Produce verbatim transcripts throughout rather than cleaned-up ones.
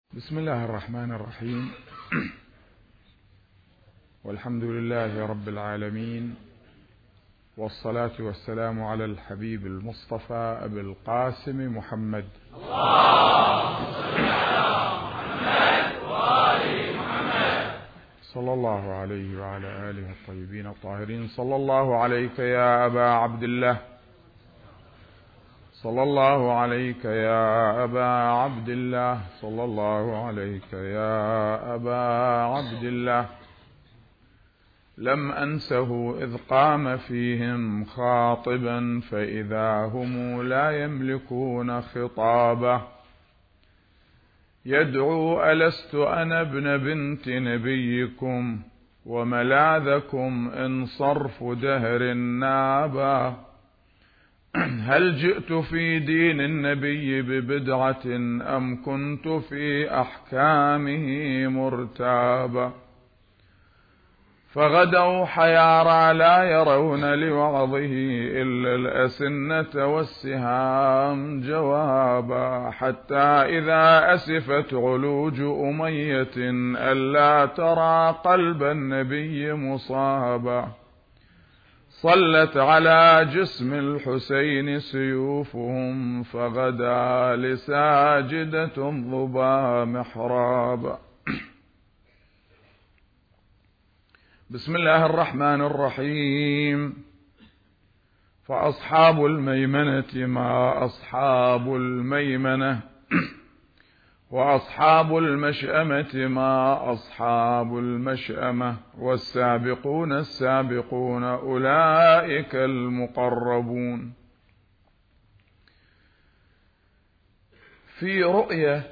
بسم الله الرحمن الرحيم. والحمد لله رب العالمين، والصلاة والسلام على الحبيب المصطفى أبي القاسم محمد. اللهم صل على محمد وآل محمد صلى الله عليه وعلى آله الطيبين الطاهرين. صلى الله عليك يا أبا عبد الله، صلى الله عليك يا أبا عبد الله، صلى الله عليك يا أبا عبد الله. لم أنسه إذ قام فيهم خاطبا، فإذا هم لا يملكون خطابه. يدعو ألست أنا ابن بنت نبيكم، وملاذكم إن صرف دهر نابا. هل جئت في دين النبي ببدعة، أم كنت في أحكامه مرتابا. فغدوا حيارى لا يرون لوعظه إلا الأسنة والسهام جوابا. حتى إذا أسفت علوج أمية، ألا ترى قلب النبي مصابا. صلت على جسم الحسين سيوفهم، فغدا لساجدة ضبا محرابا. بسم الله الرحمن الرحيم. فأصحاب الميمنة ما أصحاب الميمنة، وأصحاب المشأمة ما أصحاب المشأمة، والسابقون السابقون أولئك المقربون. في رؤية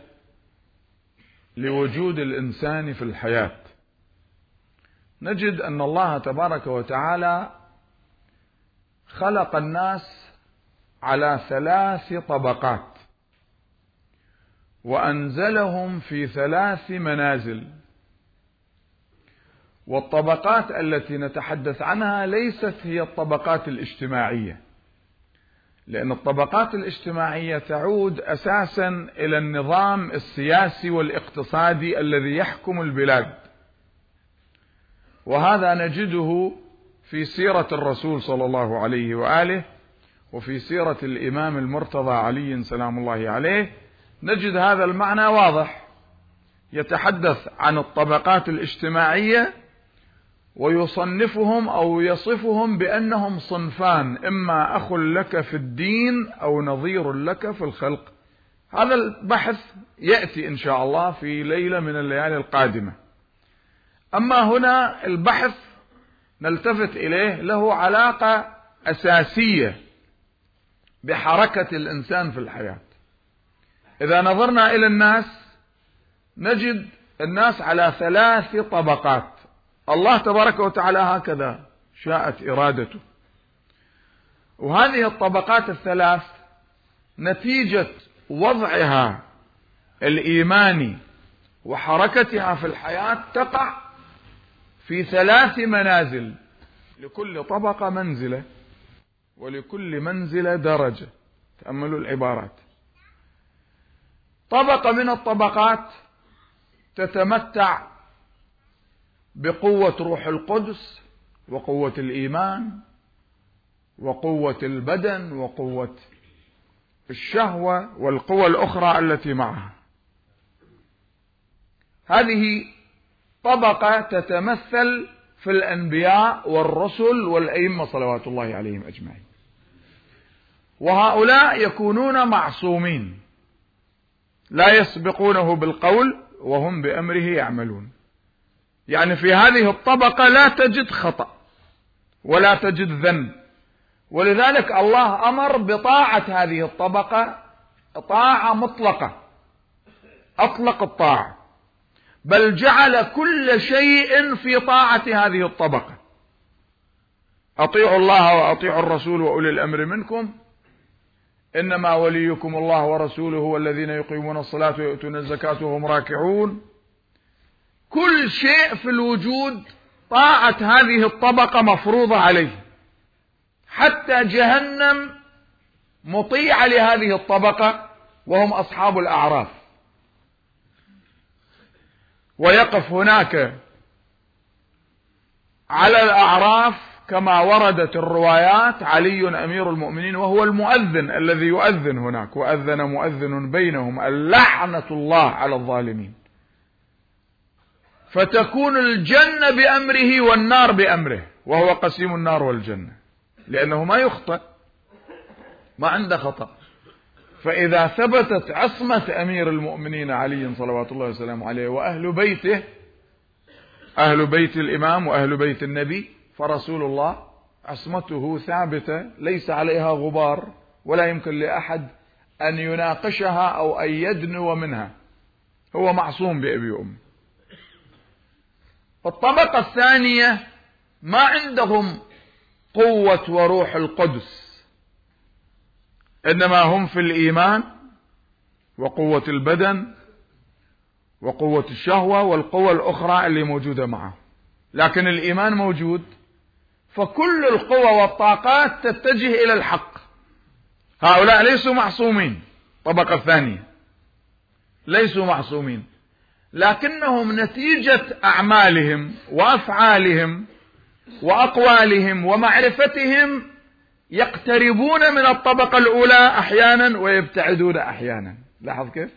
لوجود الإنسان في الحياة، نجد أن الله تبارك وتعالى خلق الناس على ثلاث طبقات، وأنزلهم في ثلاث منازل. والطبقات التي نتحدث عنها ليست هي الطبقات الاجتماعية، لأن الطبقات الاجتماعية تعود أساسا إلى النظام السياسي والاقتصادي الذي يحكم البلاد، وهذا نجده في سيرة الرسول صلى الله عليه وآله، وفي سيرة الإمام المرتضى علي سلام الله عليه نجد هذا المعنى واضح. يتحدث عن الطبقات الاجتماعية ويصنفهم أو يصفهم بأنهم صنفان، إما أخ لك في الدين أو نظير لك في الخلق. هذا البحث يأتي إن شاء الله في ليلة من الليالي القادمة. أما هنا البحث نلتفت إليه له علاقة أساسية بحركة الإنسان في الحياة. إذا نظرنا إلى الناس نجد الناس على ثلاث طبقات. الله تبارك وتعالى هكذا شاءت إرادته، وهذه الطبقات الثلاث نتيجة وضعها الإيماني وحركتها في الحياة تقع في ثلاث منازل، لكل طبقة منزلة ولكل منزلة درجة. تأملوا العبارات. طبقة من الطبقات تتمتع بقوة روح القدس وقوة الإيمان وقوة البدن وقوة الشهوة والقوى الأخرى التي معها. هذه طبقة تتمثل في الأنبياء والرسل والأئمة صلوات الله عليهم أجمعين، وهؤلاء يكونون معصومين لا يسبقونه بالقول وهم بأمره يعملون. يعني في هذه الطبقة لا تجد خطأ ولا تجد ذنب، ولذلك الله أمر بطاعة هذه الطبقة طاعة مطلقة، أطلق الطاعة، بل جعل كل شيء في طاعة هذه الطبقة. أطيعوا الله وأطيعوا الرسول وأولي الأمر منكم، إنما وليكم الله ورسوله والذين يقيمون الصلاة ويؤتون الزكاة وهم راكعون. كل شيء في الوجود طاعة هذه الطبقة مفروضة عليه، حتى جهنم مطيعة لهذه الطبقة وهم أصحاب الأعراف. ويقف هناك على الأعراف كما وردت الروايات علي أمير المؤمنين، وهو المؤذن الذي يؤذن هناك، وأذن مؤذن بينهم اللعنة الله على الظالمين، فتكون الجنة بأمره والنار بأمره، وهو قسيم النار والجنة، لأنه ما يخطئ، ما عنده خطأ. فإذا ثبتت عصمة أمير المؤمنين علي صلوات الله وسلامه عليه وأهل بيته، أهل بيت الإمام وأهل بيت النبي، فرسول الله عصمته ثابتة ليس عليها غبار، ولا يمكن لأحد أن يناقشها أو أن يدنو منها، هو معصوم بأبي وأمه. الطبقة الثانية ما عندهم قوة وروح القدس، إنما هم في الإيمان وقوة البدن وقوة الشهوة والقوة الأخرى اللي موجودة معه، لكن الإيمان موجود، فكل القوة والطاقات تتجه إلى الحق. هؤلاء ليسوا معصومين، الطبقة الثانية ليسوا معصومين، لكنهم نتيجة أعمالهم وأفعالهم وأقوالهم ومعرفتهم يقتربون من الطبقة الأولى أحيانا ويبتعدون أحيانا. لاحظ كيف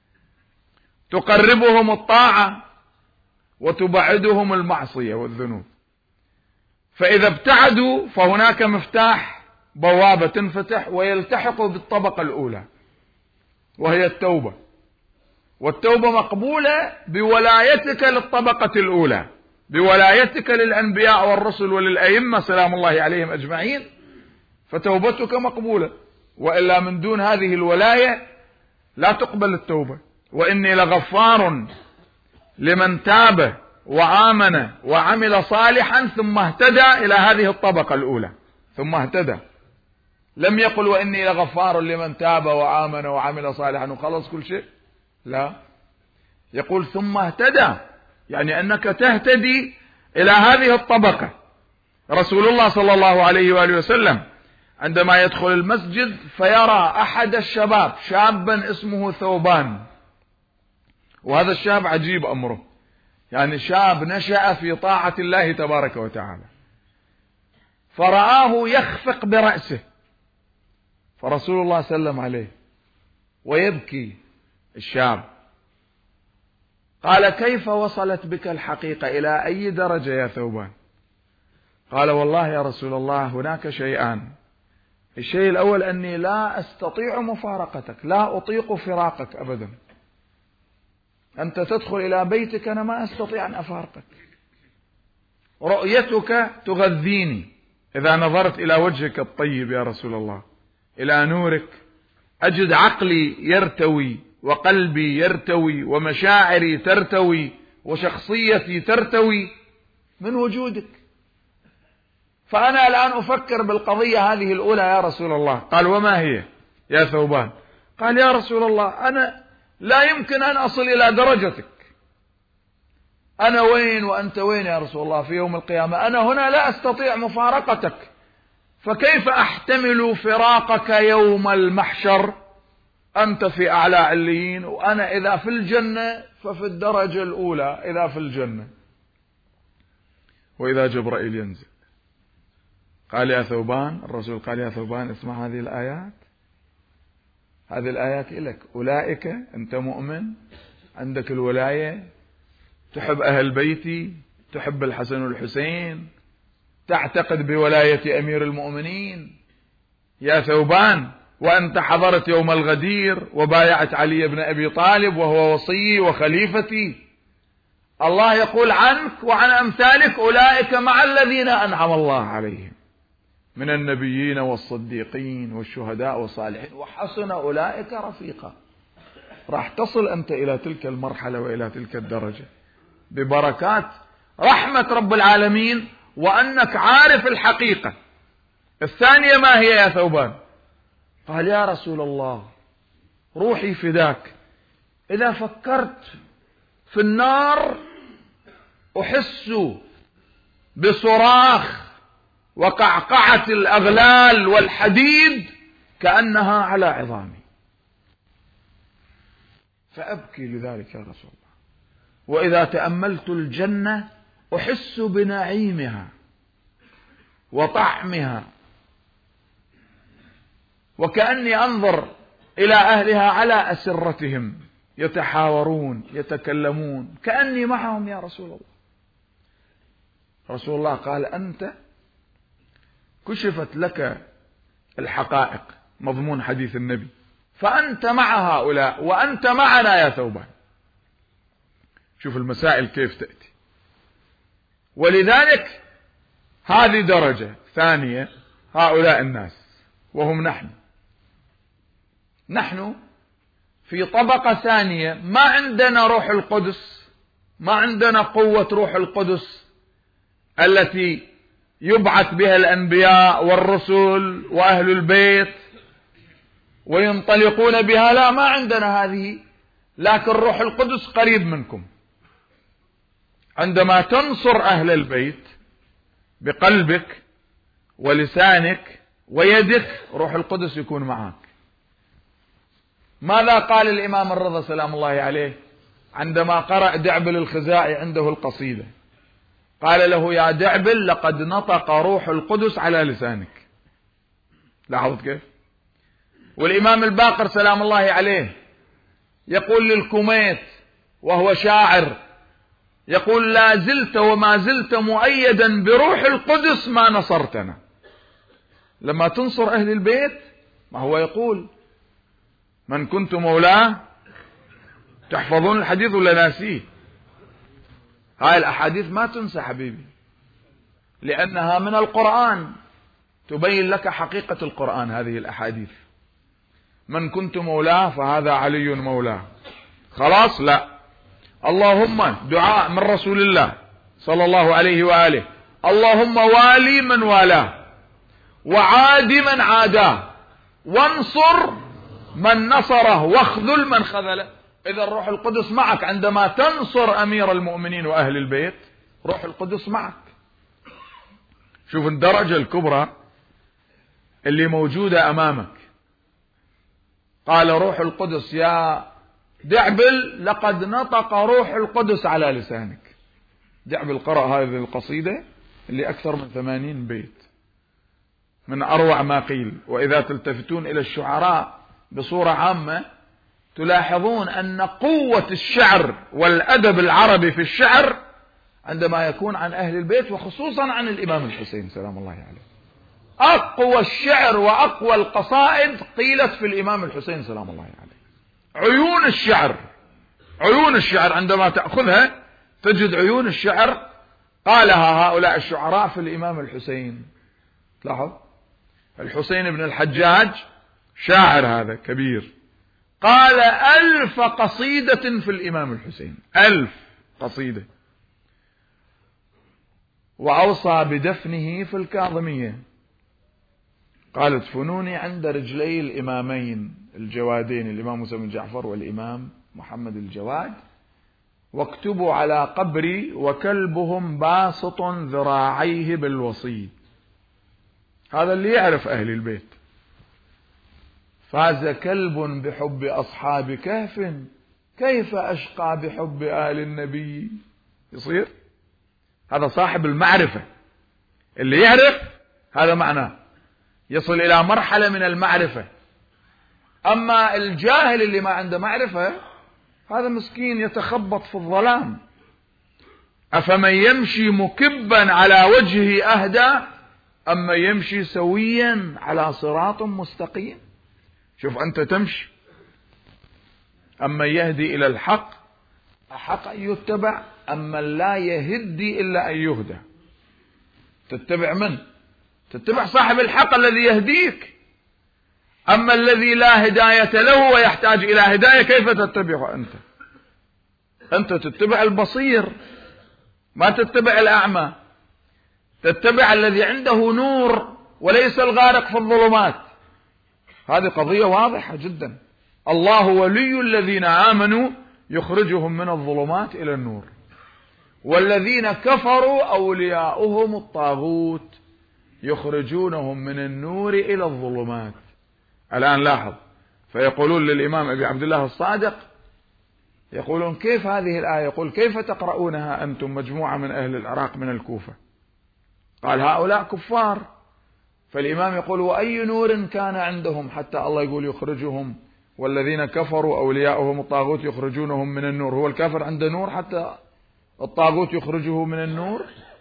تقربهم الطاعة وتبعدهم المعصية والذنوب. فإذا ابتعدوا فهناك مفتاح، بوابة تنفتح ويلتحقوا بالطبقة الأولى وهي التوبة، والتوبة مقبولة بولايتك للطبقة الأولى، بولايتك للأنبياء والرسل وللأئمة سلام الله عليهم أجمعين، فتوبتك مقبولة، وإلا من دون هذه الولاية لا تقبل التوبة. وإني لغفار لمن تاب وآمن وعمل صالحا ثم اهتدى إلى هذه الطبقة الأولى، ثم اهتدى، لم يقل وإني لغفار لمن تاب وآمن وعمل صالحا وخلص كل شيء، لا، يقول ثم اهتدى، يعني أنك تهتدي إلى هذه الطبقة. رسول الله صلى الله عليه وآله وسلم عندما يدخل المسجد فيرى أحد الشباب، شابا اسمه ثوبان، وهذا الشاب عجيب أمره، يعني شاب نشأ في طاعة الله تبارك وتعالى، فرآه يخفق برأسه، فرسول الله سلم عليه ويبكي الشاب، قال كيف وصلت بك الحقيقة، إلى أي درجة يا ثوبان؟ قال والله يا رسول الله هناك شيئان، الشيء الأول أني لا أستطيع مفارقتك، لا أطيق فراقك أبدا، أنت تدخل إلى بيتك أنا ما أستطيع أن أفارقك، رؤيتك تغذيني، إذا نظرت إلى وجهك الطيب يا رسول الله، إلى نورك، أجد عقلي يرتوي وقلبي يرتوي ومشاعري ترتوي وشخصيتي ترتوي من وجودك، فأنا الآن أفكر بالقضية هذه الأولى يا رسول الله. قال وما هي يا ثوبان؟ قال يا رسول الله أنا لا يمكن أن أصل إلى درجتك، أنا وين وأنت وين يا رسول الله في يوم القيامة؟ أنا هنا لا أستطيع مفارقتك، فكيف أحتمل فراقك يوم المحشر؟ أنت في أعلى عليين، وأنا إذا في الجنة ففي الدرجة الأولى، إذا في الجنة. وإذا جبرائيل ينزل قال يا ثوبان، الرسول قال يا ثوبان اسمع هذه الآيات، هذه الآيات إلك، أولئك أنت مؤمن عندك الولاية، تحب أهل بيتي، تحب الحسن والحسين، تعتقد بولاية أمير المؤمنين يا ثوبان، وأنت حضرت يوم الغدير وبايعت علي بن أبي طالب وهو وصي وخليفتي، الله يقول عنك وعن أمثالك أولئك مع الذين أنعم الله عليهم من النبيين والصديقين والشهداء والصالحين وحسن أولئك رفيقا. راح تصل أنت إلى تلك المرحلة وإلى تلك الدرجة ببركات رحمة رب العالمين، وأنك عارف الحقيقة. الثانية ما هي يا ثوبان؟ قال يا رسول الله روحي فداك، إذا فكرت في النار أحس بصراخ وقعقعة الأغلال والحديد كأنها على عظامي، فأبكي لذلك يا رسول الله، وإذا تأملت الجنة أحس بنعيمها وطعمها، وكأني أنظر إلى أهلها على أسرتهم يتحاورون يتكلمون كأني معهم يا رسول الله. رسول الله قال: أنت كشفت لك الحقائق، مضمون حديث النبي، فأنت مع هؤلاء وأنت معنا يا ثوبان. شوف المسائل كيف تأتي. ولذلك هذه درجة ثانية، هؤلاء الناس وهم نحن. نحن في طبقة ثانية، ما عندنا روح القدس، ما عندنا قوة روح القدس التي يبعث بها الأنبياء والرسل وأهل البيت وينطلقون بها، لا، ما عندنا هذه. لكن روح القدس قريب منكم. عندما تنصر أهل البيت بقلبك ولسانك ويدك، روح القدس يكون معك. ماذا قال الإمام الرضا سلام الله عليه عندما قرأ دعبل الخزاعي عنده القصيدة؟ قال له: يا دعبل، لقد نطق روح القدس على لسانك. لاحظت كيف؟ والإمام الباقر سلام الله عليه يقول للكوميت وهو شاعر، يقول: لا زلت وما زلت مؤيدا بروح القدس ما نصرتنا. لما تنصر أهل البيت، ما هو يقول: من كنت مولاه. تحفظون الحديث ولا ناسيه؟ هاي الأحاديث ما تنسى حبيبي، لأنها من القرآن، تبين لك حقيقة القرآن. هذه الأحاديث: من كنت مولاه فهذا علي مولاه. خلاص؟ لا. اللهم، دعاء من رسول الله صلى الله عليه وآله: اللهم والي من والاه، وعاد من عاداه، وانصر من نصره، واخذل من خذله. إذا الروح القدس معك. عندما تنصر أمير المؤمنين وأهل البيت، روح القدس معك. شوف الدرجة الكبرى اللي موجودة أمامك. قال روح القدس: يا دعبل، لقد نطق روح القدس على لسانك. دعبل قرأ هذه القصيدة اللي أكثر من ثمانين بيت، من أروع ما قيل. وإذا تلتفتون إلى الشعراء بصورة عامة تلاحظون أن قوة الشعر والأدب العربي في الشعر عندما يكون عن أهل البيت، وخصوصا عن الإمام الحسين سلام الله عليه. أقوى الشعر وأقوى القصائد قيلت في الإمام الحسين سلام الله عليه. عيون الشعر، عيون الشعر عندما تأخذها تجد عيون الشعر قالها هؤلاء الشعراء في الإمام الحسين. لاحظ، الحسين بن الحجاج شاعر هذا كبير، قال ألف قصيدة في الإمام الحسين، ألف قصيدة. وأوصى بدفنه في الكاظمية، قال: ادفنوني عند رجلي الإمامين الجوادين، الإمام موسى بن جعفر والإمام محمد الجواد، واكتبوا على قبري وكلبهم باسط ذراعيه بالوصيد. هذا اللي يعرف أهل البيت. فاز كلب بحب أصحاب كهف، كيف أشقى بحب آل النبي. يصير هذا صاحب المعرفة، اللي يعرف هذا معناه يصل إلى مرحلة من المعرفة. أما الجاهل اللي ما عنده معرفة، هذا مسكين يتخبط في الظلام. أفمن يمشي مكبا على وجهه أهدى أما يمشي سويا على صراط مستقيم. شوف أنت تمشي، أما يهدي إلى الحق أحق أن يتبع، أما لا يهدي إلا أن يهدى. تتبع من؟ تتبع صاحب الحق الذي يهديك. أما الذي لا هداية له ويحتاج إلى هداية، كيف تتبعه أنت؟ أنت تتبع البصير، ما تتبع الأعمى. تتبع الذي عنده نور وليس الغارق في الظلمات. هذه قضية واضحة جدا. الله ولي الذين آمنوا يخرجهم من الظلمات إلى النور، والذين كفروا أولياؤهم الطاغوت يخرجونهم من النور إلى الظلمات. الآن لاحظ، فيقولون للإمام أبي عبد الله الصادق: يقولون كيف هذه الآية؟ يقول كيف تقرؤونها أنتم مجموعة من أهل العراق من الكوفة؟ قال هؤلاء كفار. فالإمام يقول وأي نور كان عندهم حتى الله يقول يخرجهم والذين كفروا أولياؤهم الطاغوت يخرجونهم من النور؟ هو الكافر عنده نور حتى الطاغوت يخرجه من النور؟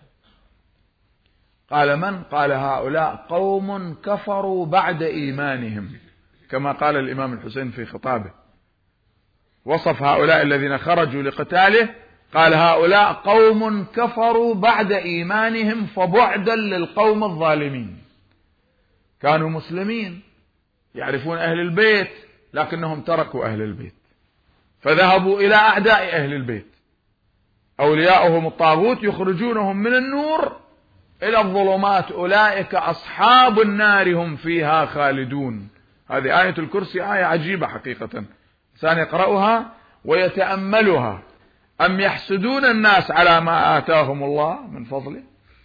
قال من؟ قال هؤلاء قوم كفروا بعد إيمانهم، كما قال الإمام الحسين في خطابه، وصف هؤلاء الذين خرجوا لقتاله قال هؤلاء قوم كفروا بعد إيمانهم فبعدا للقوم الظالمين. كانوا مسلمين يعرفون أهل البيت لكنهم تركوا أهل البيت فذهبوا إلى أعداء أهل البيت، أولياؤهم الطاغوت يخرجونهم من النور إلى الظلمات، أولئك أصحاب النار هم فيها خالدون. هذه آية الكرسي، آية عجيبة حقيقة، إنسان يقرأها ويتأملها. أم يحسدون الناس على ما آتاهم الله من فضله؟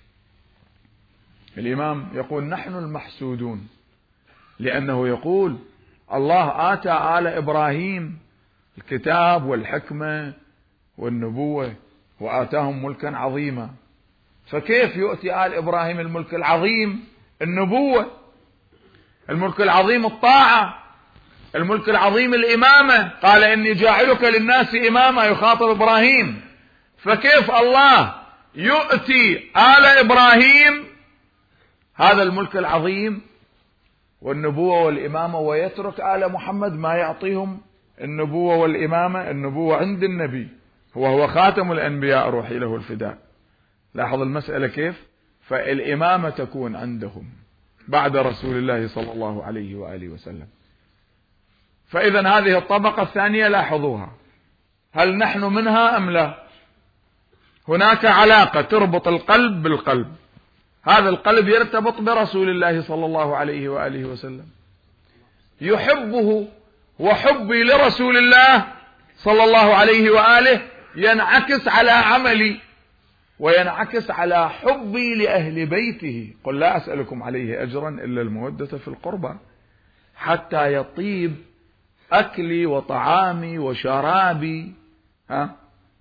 الإمام يقول نحن المحسودون، لأنه يقول الله آتى آل إبراهيم الكتاب والحكمة والنبوة وآتاهم ملكا عظيما، فكيف يؤتي آل إبراهيم الملك العظيم النبوة، الملك العظيم الطاعة، الملك العظيم الإمامة؟ قال إني جاعلك للناس إماما، يخاطب إبراهيم، فكيف الله يؤتي آل إبراهيم هذا الملك العظيم والنبوة والإمامة ويترك آل محمد ما يعطيهم النبوة والإمامة؟ النبوة عند النبي هو هو خاتم الأنبياء روحي له الفداء. لاحظ المسألة كيف، فالإمامة تكون عندهم بعد رسول الله صلى الله عليه وآله وسلم. فإذا هذه الطبقة الثانية لاحظوها، هل نحن منها أم لا؟ هناك علاقة تربط القلب بالقلب، هذا القلب يرتبط برسول الله صلى الله عليه وآله وسلم، يحبه، وحبي لرسول الله صلى الله عليه وآله ينعكس على عملي وينعكس على حبي لأهل بيته. قل لا أسألكم عليه أجرا إلا المودة في القربى، حتى يطيب أكلي وطعامي وشرابي. ها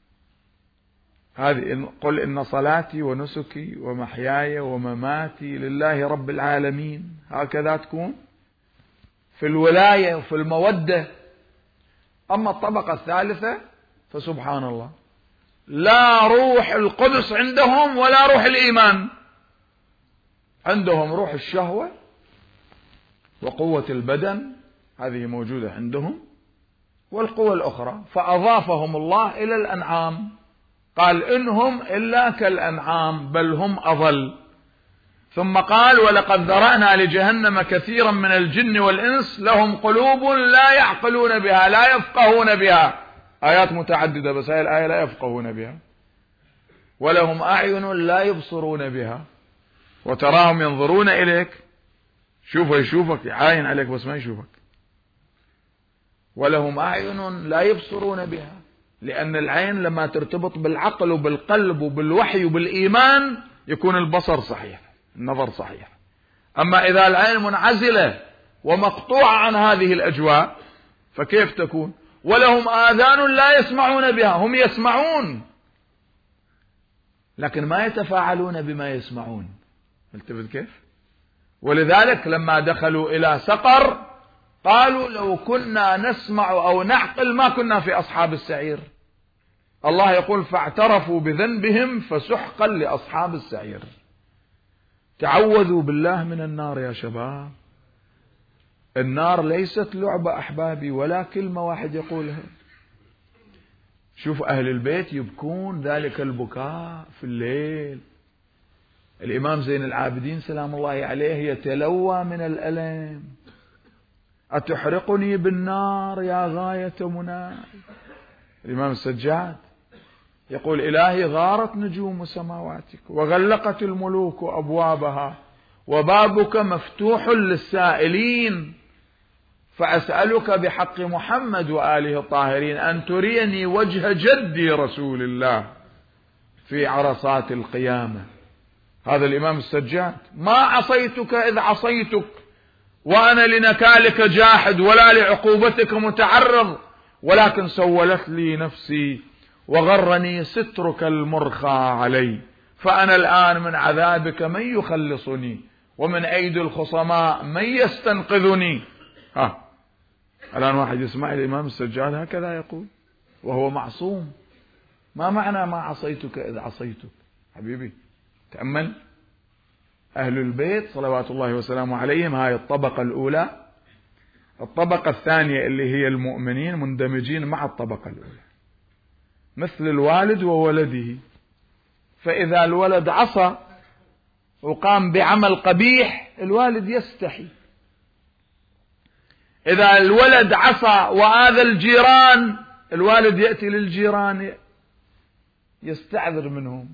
هذه قل إن صلاتي ونسكي ومحياي ومماتي لله رب العالمين، هكذا تكون في الولاية وفي المودة. أما الطبقة الثالثة فسبحان الله، لا روح القدس عندهم ولا روح الإيمان، عندهم روح الشهوة وقوة البدن، هذه موجودة عندهم، والقوة الأخرى، فأضافهم الله إلى الأنعام، قال إنهم إلا كالأنعام بل هم أضل. ثم قال ولقد ذرأنا لجهنم كثيرا من الجن والإنس لهم قلوب لا يعقلون بها لا يفقهون بها، آيات متعددة بس هذه الآية لا يفقهون بها، ولهم أعين لا يبصرون بها وتراهم ينظرون إليك، شوفه يشوفك يعاين عليك بس ما يشوفك، ولهم أعين لا يبصرون بها، لأن العين لما ترتبط بالعقل وبالقلب وبالوحي وبالإيمان يكون البصر صحيح، النظر صحيح. أما إذا العين منعزلة ومقطوعة عن هذه الأجواء فكيف تكون؟ ولهم آذان لا يسمعون بها، هم يسمعون لكن ما يتفاعلون بما يسمعون، التفت كيف؟ ولذلك لما دخلوا إلى سقر قالوا لو كنا نسمع أو نعقل ما كنا في أصحاب السعير. الله يقول فاعترفوا بذنبهم فسحقا لأصحاب السعير. تعوذوا بالله من النار يا شباب، النار ليست لعبة أحبابي ولا كلمة واحد يقولها. شوف أهل البيت يبكون ذلك البكاء في الليل، الإمام زين العابدين سلام الله عليه يتلوى من الألم، أتحرقني بالنار يا غاية مناي. الإمام السجاد يقول إلهي غارت نجوم سماواتك وغلقت الملوك أبوابها وبابك مفتوح للسائلين، فأسألك بحق محمد وآله الطاهرين أن تريني وجه جدي رسول الله في عرصات القيامة. هذا الإمام السجاد، ما عصيتك إذ عصيتك وأنا لنكالك جاحد ولا لعقوبتك متعرض ولكن سولت لي نفسي وغرني سترك المرخى علي، فأنا الآن من عذابك من يخلصني، ومن أيدي الخصماء من يستنقذني. ها الآن واحد يسمع الإمام السجاد هكذا يقول وهو معصوم. ما معنى ما عصيتك إذ عصيتك؟ حبيبي تأمل، أهل البيت صلوات الله وسلامه عليهم هاي الطبقة الأولى. الطبقة الثانية اللي هي المؤمنين مندمجين مع الطبقة الأولى، مثل الوالد وولده. فإذا الولد عصى وقام بعمل قبيح الوالد يستحي. إذا الولد عصى وآذى الجيران الوالد يأتي للجيران يستعذر منهم،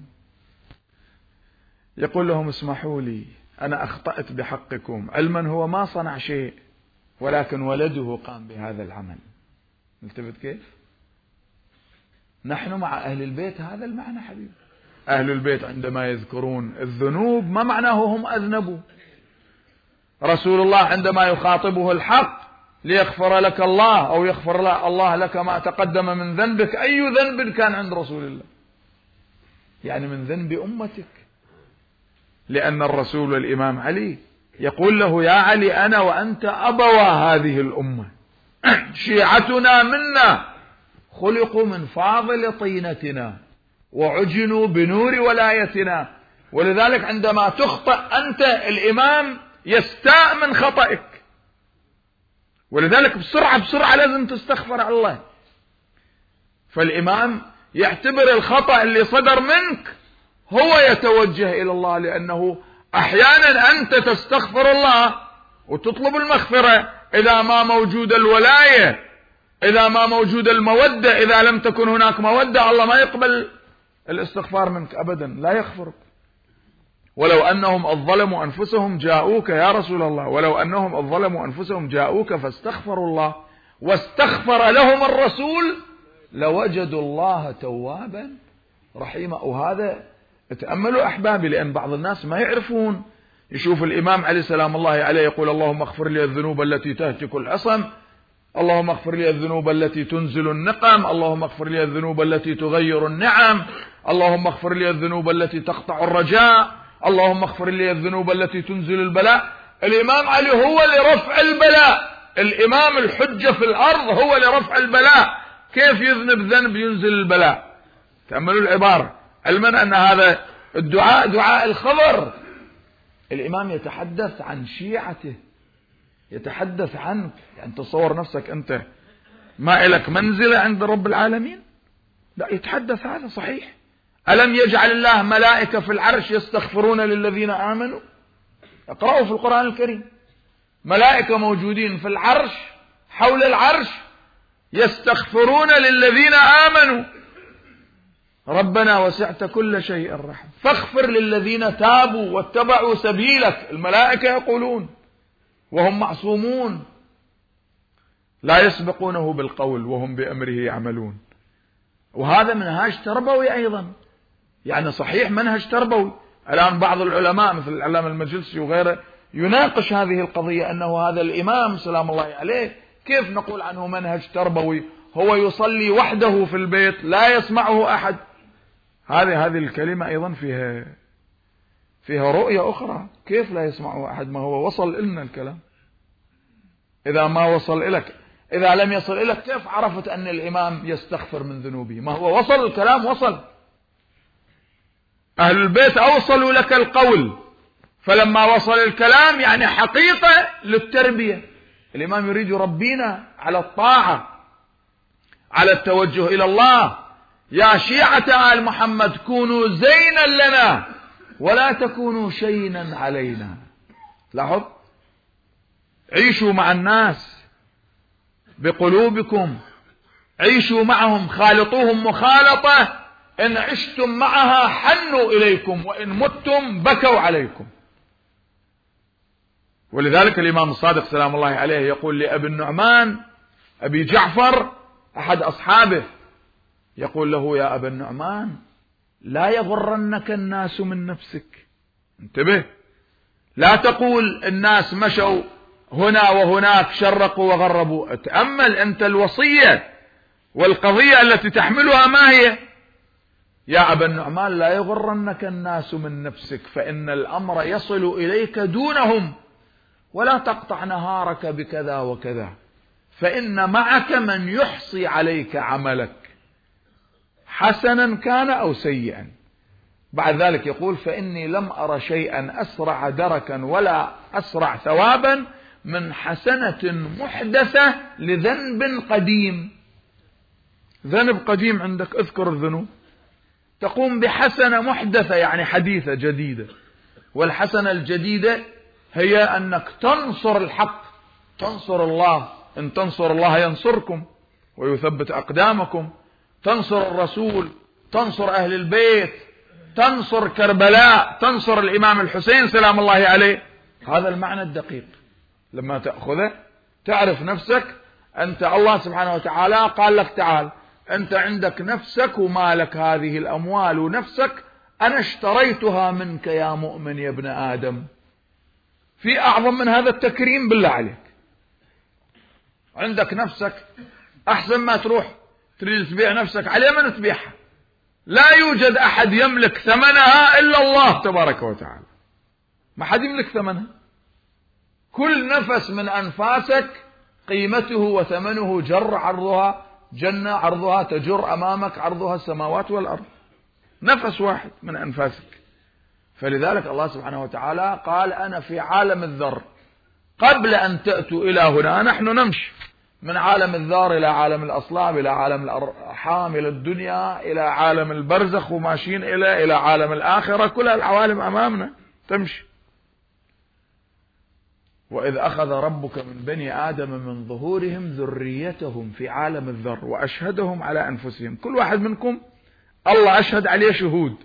يقول لهم اسمحوا لي أنا أخطأت بحقكم، علما هو ما صنع شيء ولكن ولده قام بهذا العمل. التفت كيف؟ نحن مع أهل البيت هذا المعنى حبيبي. أهل البيت عندما يذكرون الذنوب ما معناه هم أذنبوا. رسول الله عندما يخاطبه الحق ليغفر لك الله أو يغفر الله لك ما تقدم من ذنبك، أي ذنب كان عند رسول الله؟ يعني من ذنب أمتك. لأن الرسول والإمام علي يقول له يا علي أنا وأنت أبوا هذه الأمة، شيعتنا منا خلقوا من فاضل طينتنا وعجنوا بنور ولايتنا. ولذلك عندما تخطئ أنت الإمام يستاء من خطئك، ولذلك بسرعة بسرعة لازم تستغفر الله. فالإمام يعتبر الخطأ اللي صدر منك هو يتوجه إلى الله، لأنه أحيانا أنت تستغفر الله وتطلب المغفرة إذا ما موجود الولاية، إذا ما موجود المودة. إذا لم تكن هناك مودة الله ما يقبل الاستغفار منك أبدا، لا يغفرك. ولو أنهم الظلموا أنفسهم جاءوك يا رسول الله، ولو أنهم الظلموا أنفسهم جاءوك فاستغفروا الله واستغفر لهم الرسول لوجدوا الله توابا رحيما. وهذا تأملوا أحبابي، لأن بعض الناس ما يعرفون. يشوف الإمام علي سلام الله عليه يقول اللهم اغفر لي الذنوب التي تهتك العصم، اللهم اغفر لي الذنوب التي تنزل النقم، اللهم اغفر لي الذنوب التي تغير النعم، اللهم اغفر لي الذنوب التي تقطع الرجاء، اللهم اغفر لي الذنوب التي تنزل البلاء. الإمام علي هو لرفع البلاء، الإمام الحجة في الأرض هو لرفع البلاء. كيف يذنب ذنب ينزل البلاء؟ تأملوا العبارة، علما أن هذا الدعاء دعاء الخبر. الإمام يتحدث عن شيعته، يتحدث عنك. يعني تصور نفسك أنت ما إلك منزلة عند رب العالمين؟ لا، يتحدث هذا صحيح. ألم يجعل الله ملائكة في العرش يستغفرون للذين آمنوا؟ اقرأوا في القرآن الكريم، ملائكة موجودين في العرش حول العرش يستغفرون للذين آمنوا. ربنا وسعت كل شيء رحمة فاغفر للذين تابوا واتبعوا سبيلك. الملائكة يقولون وهم معصومون، لا يسبقونه بالقول وهم بأمره يعملون. وهذا منهاج تربوي أيضا، يعني صحيح منهج تربوي. الآن بعض العلماء مثل العلامة المجلسي وغيره يناقش هذه القضية، أنه هذا الإمام سلام الله عليه كيف نقول عنه منهج تربوي؟ هو يصلي وحده في البيت لا يسمعه أحد. هذه هذه الكلمة أيضا فيها فيها رؤية أخرى. كيف لا يسمعه أحد؟ ما هو وصل إلنا الكلام. إذا ما وصل إليك، إذا لم يصل إليك، كيف عرفت أن الإمام يستغفر من ذنوبه؟ ما هو وصل الكلام، وصل. أهل البيت أوصلوا لك القول، فلما وصل الكلام يعني حقيقة للتربية. الإمام يريد يربينا على الطاعة، على التوجه إلى الله. يا شيعة آل محمد كونوا زينا لنا ولا تكونوا شينا علينا. لاحظ، عيشوا مع الناس بقلوبكم، عيشوا معهم، خالطوهم مخالطة. إن عشتم معها حنوا إليكم وإن متم بكوا عليكم. ولذلك الإمام الصادق سلام الله عليه يقول لأبي النعمان أبي جعفر أحد أصحابه، يقول له يا أبا النعمان لا يغرنك الناس من نفسك. انتبه، لا تقول الناس مشوا هنا وهناك شرقوا وغربوا. تأمل أنت الوصية والقضية التي تحملها ما هي؟ يا أبا النعمان لا يغرنك الناس من نفسك فإن الأمر يصل إليك دونهم، ولا تقطع نهارك بكذا وكذا، فإن معك من يحصي عليك عملك حسنا كان أو سيئا. بعد ذلك يقول فإني لم أرى شيئا أسرع دركا ولا أسرع ثوابا من حسنة محدثة لذنب قديم. ذنب قديم عندك، اذكر الذنوب، تقوم بحسنة محدثة يعني حديثة جديدة، والحسنة الجديدة هي أنك تنصر الحق، تنصر الله، إن تنصر الله ينصركم ويثبت أقدامكم، تنصر الرسول، تنصر أهل البيت، تنصر كربلاء، تنصر الإمام الحسين سلام الله عليه. هذا المعنى الدقيق. لما تأخذه تعرف نفسك أنت، الله سبحانه وتعالى قال لك تعال أنت عندك نفسك ومالك هذه الأموال ونفسك أنا اشتريتها منك يا مؤمن يا ابن آدم. في أعظم من هذا التكريم بالله عليك؟ عندك نفسك أحسن ما تروح تريد تبيع نفسك عليه من تبيعها؟ لا يوجد أحد يملك ثمنها إلا الله تبارك وتعالى، ما حد يملك ثمنها. كل نفس من أنفاسك قيمته وثمنه جر عرضها جنة عرضها تجر أمامك عرضها السماوات والأرض، نفس واحد من أنفاسك. فلذلك الله سبحانه وتعالى قال أنا في عالم الذر قبل أن تأتوا إلى هنا. نحن نمشي من عالم الذر إلى عالم الأصلاب إلى عالم الأرحام إلى الدنيا إلى عالم البرزخ وماشيين إلى إلى عالم الآخرة، كل العوالم أمامنا تمشي. وإذ أخذ ربك من بني آدم من ظهورهم ذريتهم في عالم الذر وأشهدهم على أنفسهم. كل واحد منكم الله أشهد عليه شهود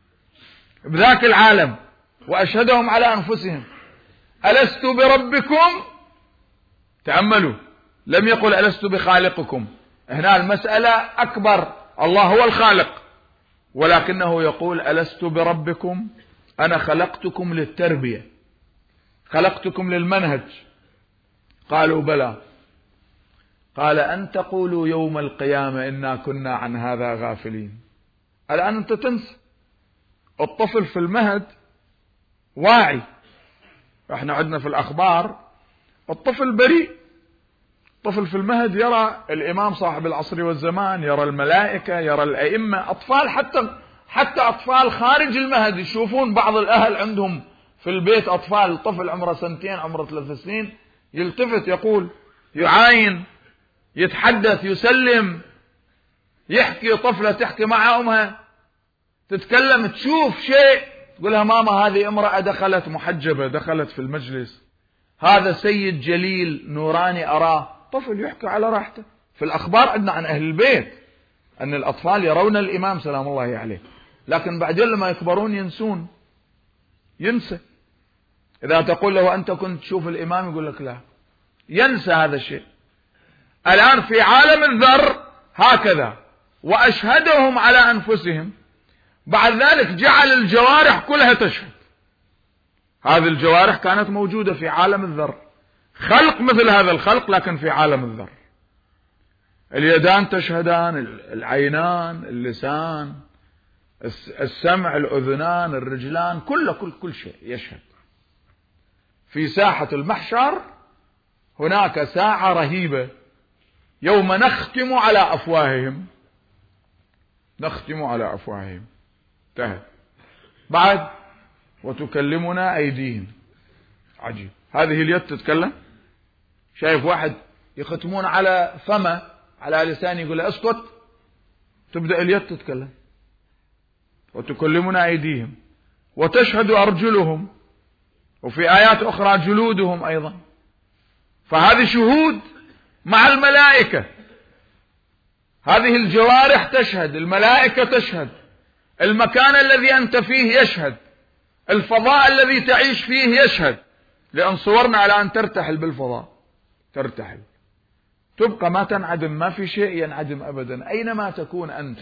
بذاك العالم وأشهدهم على أنفسهم ألست بربكم؟ تأملوا، لم يقل ألست بخالقكم، هنا المسألة أكبر، الله هو الخالق، ولكنه يقول ألست بربكم؟ أنا خلقتكم للتربية، خلقتكم للمنهج. قالوا بلى. قال أن تقولوا يوم القيامة إنا كنا عن هذا غافلين. الآن أنت تنسى. الطفل في المهد واعي، احنا عندنا في الأخبار الطفل بريء، الطفل في المهد يرى الإمام صاحب العصر والزمان، يرى الملائكة، يرى الأئمة، أطفال حتى حتى أطفال خارج المهد يشوفون بعض الأهل عندهم في البيت أطفال، طفل عمره سنتين عمره ثلاث سنين يلتفت يقول يعاين يتحدث يسلم يحكي، طفلة تحكي مع أمها تتكلم تشوف شيء تقولها ماما هذه امرأة دخلت محجبة دخلت في المجلس، هذا سيد جليل نوراني أراه. طفل يحكي على راحته. في الأخبار عندنا عن أهل البيت أن الأطفال يرون الإمام سلام الله عليه، لكن بعدين لما يكبرون ينسون، ينسى. إذا تقول له أنت كنت تشوف الإمام يقول لك لا، ينسى هذا الشيء. الآن في عالم الذر هكذا، وأشهدهم على أنفسهم. بعد ذلك جعل الجوارح كلها تشهد. هذه الجوارح كانت موجودة في عالم الذر، خلق مثل هذا الخلق لكن في عالم الذر. اليدان تشهدان، العينان، اللسان، السمع، الأذنان، الرجلان، كل كل كل شيء يشهد. في ساحة المحشر هناك ساعة رهيبة يوم نختم على أفواههم، نختم على أفواههم انتهى. بعد وتكلمنا أيديهم. عجيب، هذه اليد تتكلم. شايف واحد يختمون على فمه على لسانه يقول له اسكت، تبدأ اليد تتكلم. وتكلمنا أيديهم وتشهد أرجلهم، وفي آيات أخرى جلودهم أيضا. فهذه شهود مع الملائكة. هذه الجوارح تشهد، الملائكة تشهد، المكان الذي أنت فيه يشهد، الفضاء الذي تعيش فيه يشهد، لأن صورنا على أن ترتحل بالفضاء، ترتحل تبقى ما تنعدم، ما في شيء ينعدم أبدا أينما تكون أنت،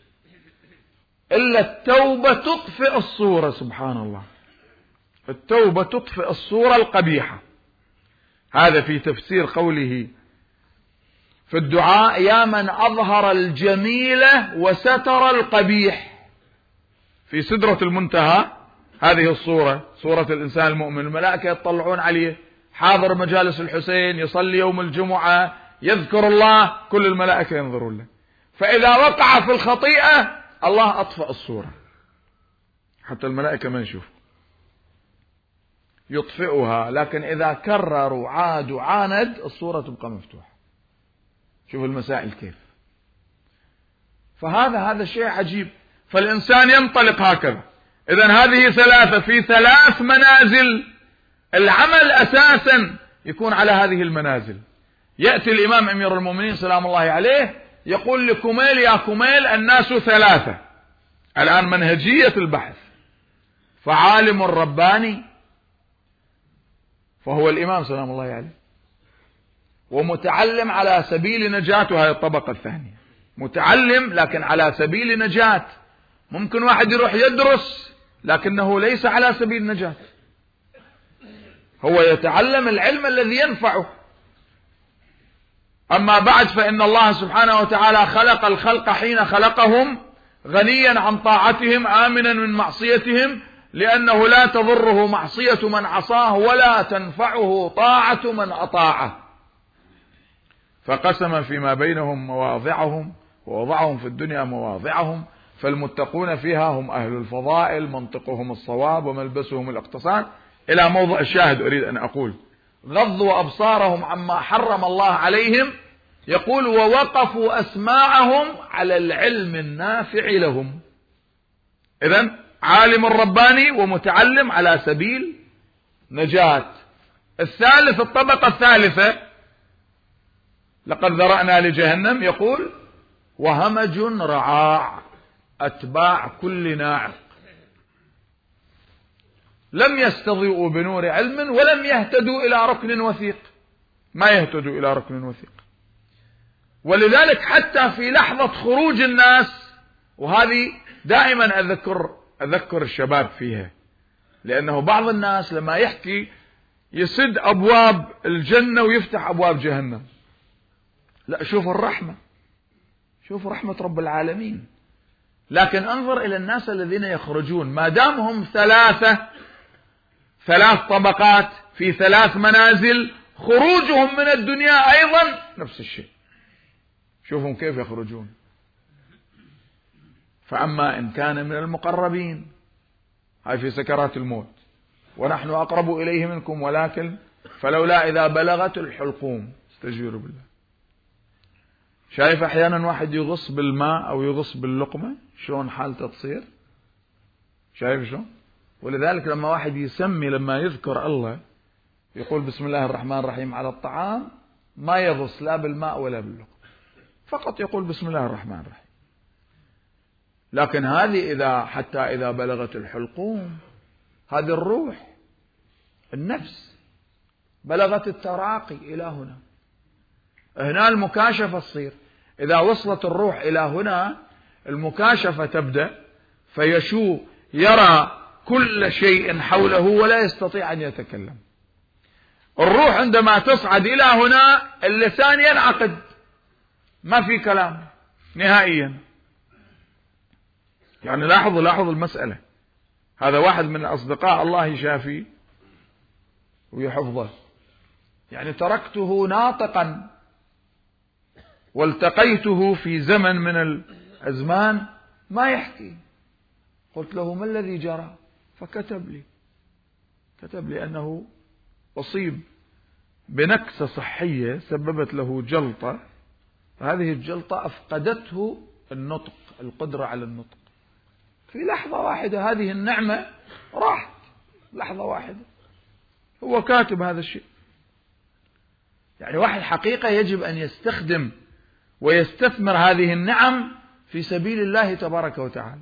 إلا التوبة تطفئ الصورة. سبحان الله، التوبة تطفئ الصورة القبيحة. هذا في تفسير قوله في الدعاء: يا من أظهر الجميلة وستر القبيح. في سدرة المنتهى هذه الصورة، صورة الإنسان المؤمن، الملائكة يطلعون عليه، حاضر مجالس الحسين، يصلي يوم الجمعة، يذكر الله، كل الملائكة ينظرون له. فإذا وقع في الخطيئة الله أطفأ الصورة حتى الملائكة ما يشوف، يطفئها. لكن إذا كرروا عاد وعاند الصورة تبقى مفتوحة. شوف المسائل كيف. فهذا هذا شيء عجيب. فالإنسان ينطلق هكذا. إذن هذه ثلاثة في ثلاث منازل. العمل أساسا يكون على هذه المنازل. يأتي الإمام أمير المؤمنين سلام الله عليه يقول لكميل: يا كميل، الناس ثلاثة. الآن منهجية البحث. فعالم رباني فهو الإمام سلام الله عليه، ومتعلم على سبيل نجاة، وهي الطبقة الثانية. متعلم لكن على سبيل نجاة. ممكن واحد يروح يدرس لكنه ليس على سبيل نجاة، هو يتعلم العلم الذي ينفعه. أما بعد، فإن الله سبحانه وتعالى خلق الخلق حين خلقهم غنيا عن طاعتهم آمنا من معصيتهم، لأنه لا تضره معصية من عصاه ولا تنفعه طاعة من أطاعه. فقسم فيما بينهم مواضعهم ووضعهم في الدنيا مواضعهم، فالمتقون فيها هم أهل الفضائل، منطقهم الصواب وملبسهم الاقتصاد. إلى موضع الشاهد أريد أن أقول: غضوا أبصارهم عما حرم الله عليهم. يقول: ووقفوا أسماعهم على العلم النافع لهم. إذن عالم رباني ومتعلم على سبيل نجاة. الثالث، الطبقة الثالثة: لقد ذرأنا لجهنم. يقول: وهمج رعاع، أتباع كل ناعق، لم يستضيئوا بنور علم ولم يهتدوا إلى ركن وثيق. ما يهتدوا إلى ركن وثيق. ولذلك حتى في لحظة خروج الناس، وهذه دائما أذكر أذكر الشباب فيها، لأنه بعض الناس لما يحكي يسد أبواب الجنة ويفتح أبواب جهنم. لا، شوف الرحمة، شوف رحمة رب العالمين. لكن انظر إلى الناس الذين يخرجون، ما دام هم ثلاثة، ثلاث طبقات في ثلاث منازل، خروجهم من الدنيا أيضا نفس الشيء. شوفهم كيف يخرجون. فأما إن كان من المقربين، هاي في سكرات الموت، ونحن أقرب إليه منكم ولكن فلولا إذا بلغت الحلقوم. استجيروا بالله. شايف أحيانا واحد يغص بالماء أو يغص باللقمة شلون حالته تصير؟ شايف شلون؟ ولذلك لما واحد يسمي، لما يذكر الله يقول بسم الله الرحمن الرحيم على الطعام، ما يغص لا بالماء ولا باللقمة، فقط يقول بسم الله الرحمن الرحيم. لكن هذه إذا حتى إذا بلغت الحلقوم، هذه الروح النفس بلغت التراقي إلى هنا، هنا المكاشفة تصير. إذا وصلت الروح إلى هنا المكاشفة تبدأ، فيشوف يرى كل شيء حوله ولا يستطيع أن يتكلم. الروح عندما تصعد إلى هنا اللسان ينعقد، ما في كلام نهائيا. يعني لاحظوا لاحظوا المسألة. هذا واحد من أصدقاء الله يشافيه ويحفظه، يعني تركته ناطقا والتقيته في زمن من الأزمان ما يحكي. قلت له ما الذي جرى؟ فكتب لي كتب لي أنه أصيب بنكسة صحية سببت له جلطة، هذه الجلطة أفقدته النطق، القدرة على النطق في لحظة واحدة. هذه النعمة راحت لحظة واحدة. هو كاتب هذا الشيء. يعني واحد حقيقة يجب أن يستخدم ويستثمر هذه النعم في سبيل الله تبارك وتعالى.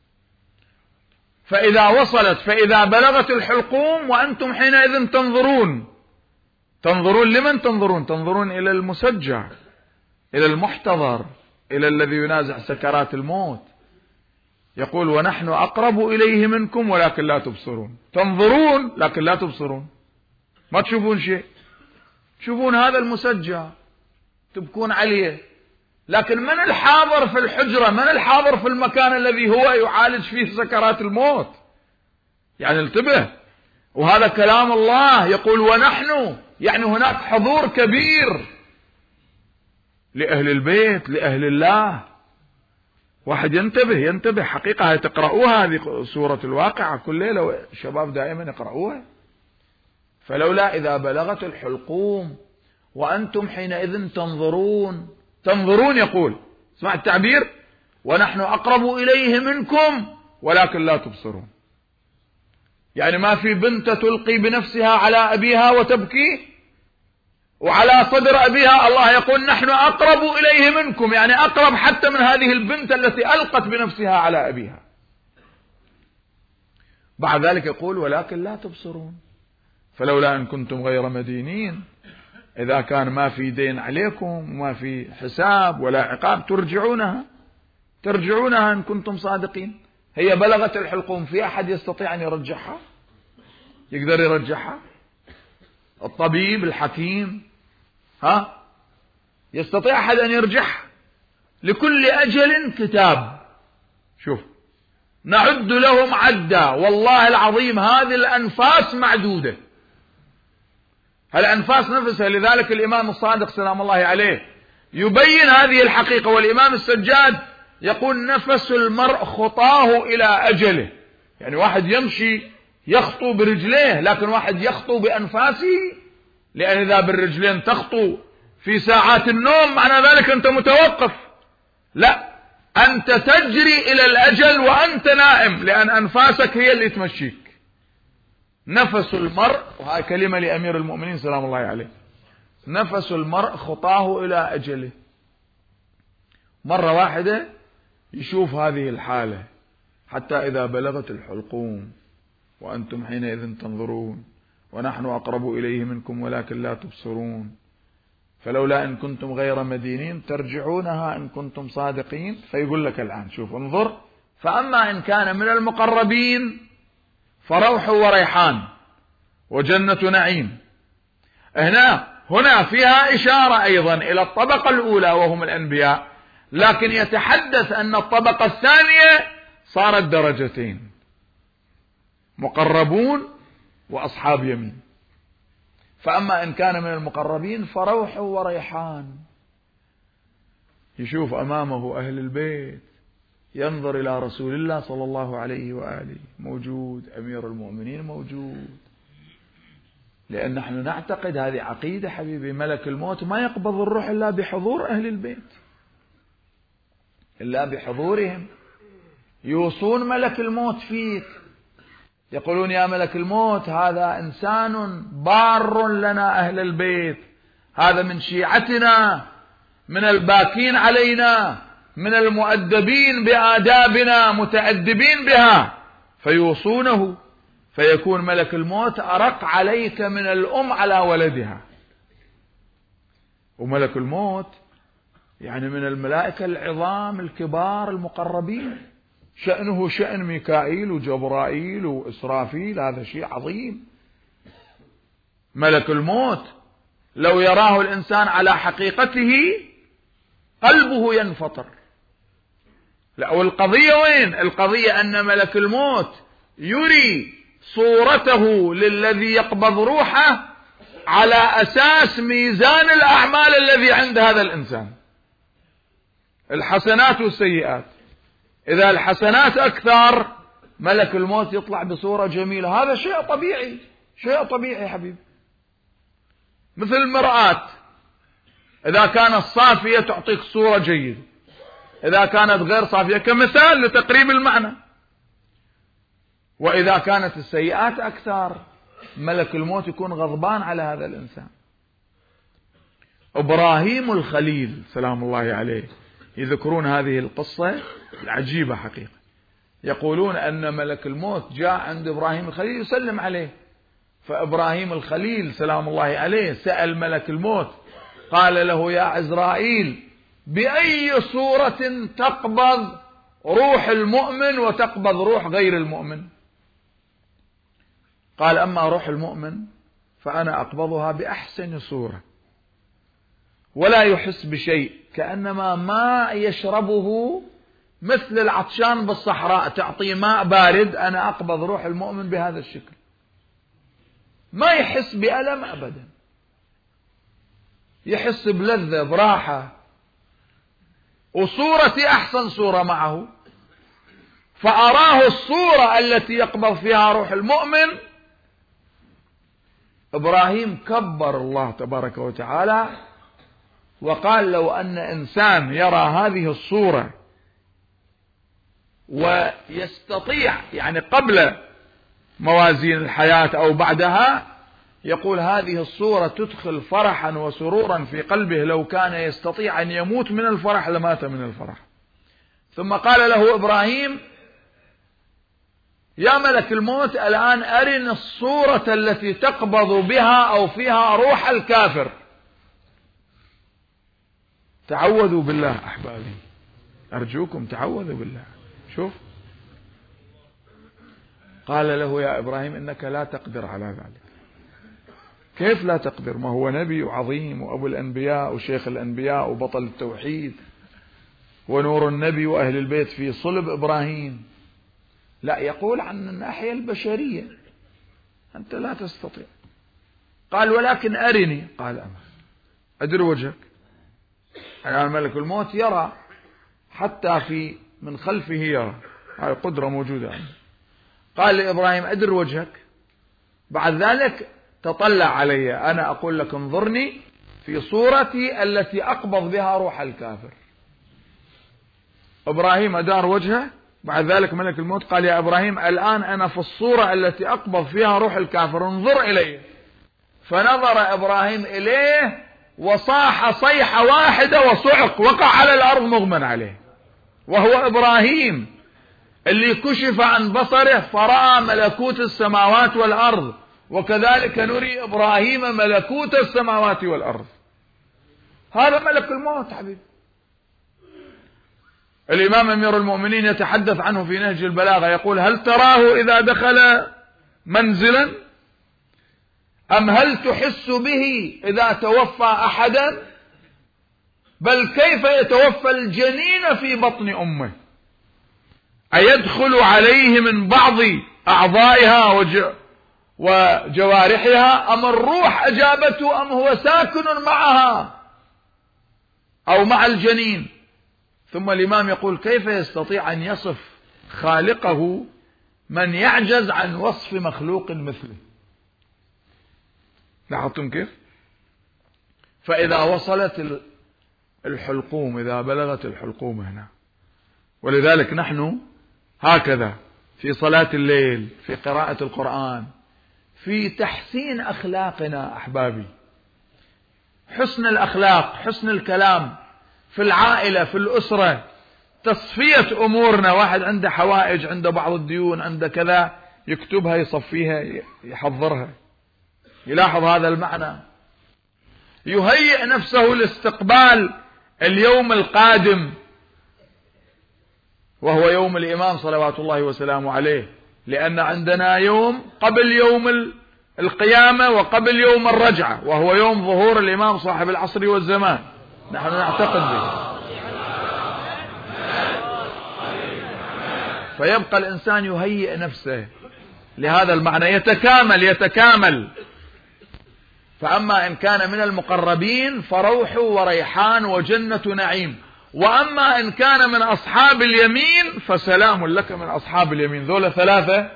فإذا وصلت، فإذا بلغت الحلقوم وأنتم حينئذ تنظرون. تنظرون لمن تنظرون؟ تنظرون إلى المسجع، إلى المحتضر، إلى الذي ينازع سكرات الموت. يقول ونحن أقرب إليه منكم ولكن لا تبصرون. تنظرون لكن لا تبصرون، ما تشوفون شيء. تشوفون هذا المسجع تبكون عليه، لكن من الحاضر في الحجرة؟ من الحاضر في المكان الذي هو يعالج فيه سكرات الموت؟ يعني انتبه، وهذا كلام الله يقول ونحن، يعني هناك حضور كبير لأهل البيت، لأهل الله. واحد ينتبه ينتبه حقيقة. تقرأوها هذه سورة الواقعة كل ليلة، الشباب دائما يقرأوها. فلولا إذا بلغت الحلقوم وأنتم حينئذ تنظرون. تنظرون يقول، اسمع التعبير، ونحن أقرب إليه منكم ولكن لا تبصرون. يعني ما في بنت تلقي بنفسها على أبيها وتبكي وعلى صدر أبيها، الله يقول نحن أقرب إليه منكم، يعني أقرب حتى من هذه البنت التي ألقت بنفسها على أبيها. بعد ذلك يقول ولكن لا تبصرون. فلولا أن كنتم غير مدينين، إذا كان ما في دين عليكم وما في حساب ولا عقاب ترجعونها ترجعونها إن كنتم صادقين. هي بلغت الحلقوم، في أحد يستطيع أن يرجعها؟ يقدر يرجعها؟ الطبيب الحكيم ها يستطيع أحد أن يرجعها؟ لكل أجل كتاب. شوف، نعد لهم عدا، والله العظيم هذه الأنفاس معدودة، الأنفاس نفسها. لذلك الإمام الصادق سلام الله عليه يبين هذه الحقيقة، والإمام السجاد يقول نفس المرء خطاه إلى أجله. يعني واحد يمشي يخطو برجليه، لكن واحد يخطو بأنفاسه، لأن إذا بالرجلين تخطو في ساعات النوم معنى ذلك أنت متوقف، لا، أنت تجري إلى الأجل وأنت نائم، لأن أنفاسك هي اللي تمشيك. نفس المرء، وهذه كلمة لأمير المؤمنين سلام الله عليه، نفس المرء خطاه إلى أجله. مرة واحدة يشوف هذه الحالة، حتى إذا بلغت الحلقوم وأنتم حينئذ تنظرون ونحن أقرب إليه منكم ولكن لا تبصرون. فلولا إن كنتم غير مدينين ترجعونها إن كنتم صادقين. فيقول لك الآن شوف انظر، فأما إن كان من المقربين فروح وريحان وجنة نعيم. هنا هنا فيها إشارة أيضا إلى الطبقة الأولى وهم الأنبياء، لكن يتحدث أن الطبقة الثانية صارت درجتين، مقربون وأصحاب يمين. فأما إن كان من المقربين فروح وريحان، يشوف أمامه أهل البيت، ينظر إلى رسول الله صلى الله عليه وآله موجود، أمير المؤمنين موجود. لأن نحن نعتقد هذه عقيدة حبيبي، ملك الموت ما يقبض الروح إلا بحضور أهل البيت، إلا بحضورهم. يوصون ملك الموت فيك، يقولون يا ملك الموت هذا إنسان بار لنا أهل البيت، هذا من شيعتنا، من الباكين علينا، من المؤدبين بآدابنا، متأدبين بها. فيوصونه، فيكون ملك الموت أرق عليك من الأم على ولدها. وملك الموت يعني من الملائكة العظام الكبار المقربين، شأنه شأن ميكائيل وجبرائيل وإسرافيل، هذا شيء عظيم. ملك الموت لو يراه الإنسان على حقيقته قلبه ينفطر. لا، والقضية وين؟ القضية أن ملك الموت يري صورته للذي يقبض روحه على أساس ميزان الأعمال الذي عند هذا الإنسان، الحسنات والسيئات. إذا الحسنات أكثر ملك الموت يطلع بصورة جميلة، هذا شيء طبيعي، شيء طبيعي حبيبي. مثل المرآة، إذا كانت صافية تعطيك صورة جيدة، إذا كانت غير صافية كمثال لتقريب المعنى. وإذا كانت السيئات أكثر ملك الموت يكون غضبان على هذا الإنسان. إبراهيم الخليل سلام الله عليه يذكرون هذه القصة العجيبة حقيقة، يقولون أن ملك الموت جاء عند إبراهيم الخليل يسلم عليه، فإبراهيم الخليل سلام الله عليه سأل ملك الموت قال له يا عزرائيل بأي صورة تقبض روح المؤمن وتقبض روح غير المؤمن؟ قال أما روح المؤمن فأنا أقبضها بأحسن صورة، ولا يحس بشيء، كأنما ماء يشربه مثل العطشان بالصحراء، تعطيه ماء بارد، أنا أقبض روح المؤمن بهذا الشكل، ما يحس بألم أبدا، يحس بلذة براحة، وصورتي أحسن صورة معه، فأراه الصورة التي يقبض فيها روح المؤمن. إبراهيم كبر الله تبارك وتعالى وقال لو أن إنسان يرى هذه الصورة ويستطيع، يعني قبل موازين الحياة أو بعدها، يقول هذه الصورة تدخل فرحا وسرورا في قلبه، لو كان يستطيع أن يموت من الفرح لمات من الفرح. ثم قال له إبراهيم يا ملك الموت الآن أرن الصورة التي تقبض بها أو فيها روح الكافر. تعوذوا بالله أحبابي، أرجوكم تعوذوا بالله. شوف قال له يا إبراهيم إنك لا تقدر على ذلك. كيف لا تقدر؟ ما هو نبي وعظيم وأبو الأنبياء وشيخ الأنبياء وبطل التوحيد ونور النبي وأهل البيت في صلب إبراهيم. لا، يقول عن الناحية البشرية أنت لا تستطيع. قال ولكن أرني. قال أما أدر وجهك. يعني ملك الموت يرى حتى في من خلفه يرى، هذه قدرة موجودة عنده. قال لإبراهيم أدر وجهك، بعد ذلك تطلع علي، أنا أقول لك انظرني في صورتي التي أقبض بها روح الكافر. إبراهيم أدار وجهه. بعد ذلك ملك الموت قال يا إبراهيم الآن أنا في الصورة التي أقبض فيها روح الكافر، انظر إلي. فنظر إبراهيم إليه وصاح صيحة واحدة وصعق، وقع على الأرض مغمى عليه، وهو إبراهيم اللي كشف عن بصره فرأى ملكوت السماوات والأرض، وكذلك نري إبراهيم ملكوت السماوات والأرض. هذا ملك الموت حبيبي. الإمام أمير المؤمنين يتحدث عنه في نهج البلاغة، يقول هل تراه إذا دخل منزلا، أم هل تحس به إذا توفى أحدا؟ بل كيف يتوفى الجنين في بطن أمه، أيدخل عليه من بعض أعضائها وج... وجوارحها، أم الروح أجابته، أم هو ساكن معها أو مع الجنين؟ ثم الإمام يقول كيف يستطيع أن يصف خالقه من يعجز عن وصف مخلوق مثله؟ لاحظتم كيف؟ فإذا وصلت الحلقوم، إذا بلغت الحلقوم هنا، ولذلك نحن هكذا في صلاة الليل، في قراءة القرآن، في تحسين أخلاقنا أحبابي، حسن الأخلاق، حسن الكلام في العائلة، في الأسرة، تصفية أمورنا. واحد عنده حوائج، عنده بعض الديون، عنده كذا، يكتبها، يصفيها، يحضرها، يلاحظ هذا المعنى، يهيئ نفسه لاستقبال اليوم القادم، وهو يوم الإمام صلوات الله وسلامه عليه، لأن عندنا يوم قبل يوم القيامة وقبل يوم الرجعة، وهو يوم ظهور الإمام صاحب العصر والزمان، نحن نعتقد به. فيبقى الإنسان يهيئ نفسه لهذا المعنى، يتكامل يتكامل. فأما إن كان من المقربين فروح وريحان وجنة نعيم، وأما إن كان من أصحاب اليمين فسلام لك من أصحاب اليمين. ذولا ثلاثة.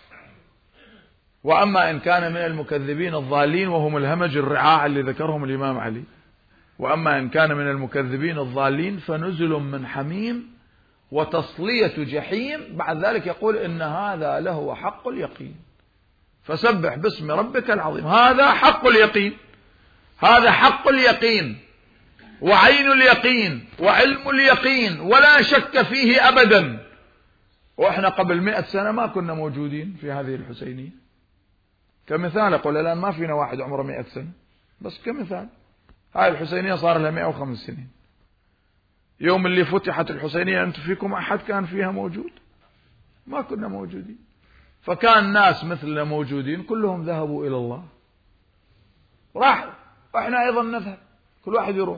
وأما إن كان من المكذبين الضالين وهم الهمج الرعاع اللي ذكرهم الإمام علي، وأما إن كان من المكذبين الضالين فنزل من حميم وتصلية جحيم. بعد ذلك يقول إن هذا له حق اليقين، فسبح باسم ربك العظيم. هذا حق اليقين، هذا حق اليقين وعين اليقين وعلم اليقين، ولا شك فيه أبدا. وإحنا قبل مئة سنة ما كنا موجودين في هذه الحسينية، كمثال أقول الآن ما فينا واحد عمره مئة سنة، بس كمثال. هاي الحسينية صار لها مئة وخمس سنين. يوم اللي فتحت الحسينية أنت فيكم أحد كان فيها موجود؟ ما كنا موجودين. فكان ناس مثلنا موجودين، كلهم ذهبوا إلى الله، راحوا، وإحنا أيضا نذهب. كل واحد يروح،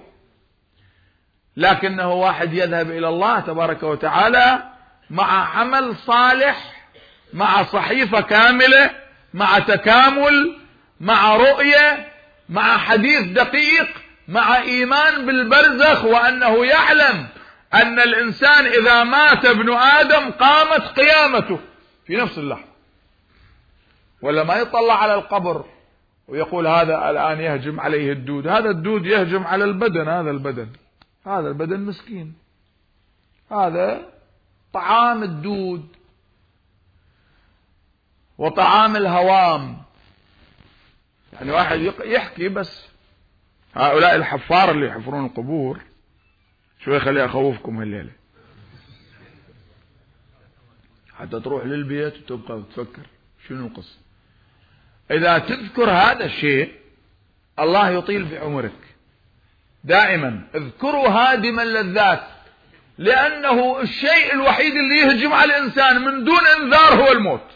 لكنه واحد يذهب إلى الله تبارك وتعالى مع عمل صالح، مع صحيفة كاملة، مع تكامل، مع رؤية، مع حديث دقيق، مع إيمان بالبرزخ، وأنه يعلم أن الإنسان إذا مات ابن آدم قامت قيامته في نفس اللحظة. ولا ما يطلع على القبر ويقول هذا الآن يهجم عليه الدود، هذا الدود يهجم على البدن، هذا البدن هذا البدن مسكين، هذا طعام الدود وطعام الهوام. يعني واحد يحكي بس، هؤلاء الحفار اللي يحفرون القبور، شوي خلي أخوفكم هالليلة حتى تروح للبيت وتبقى تفكر شنو القصة. إذا تذكر هذا الشيء الله يطيل بعمرك. دائما اذكروا هادم اللذات، لأنه الشيء الوحيد اللي يهجم على الإنسان من دون انذار هو الموت،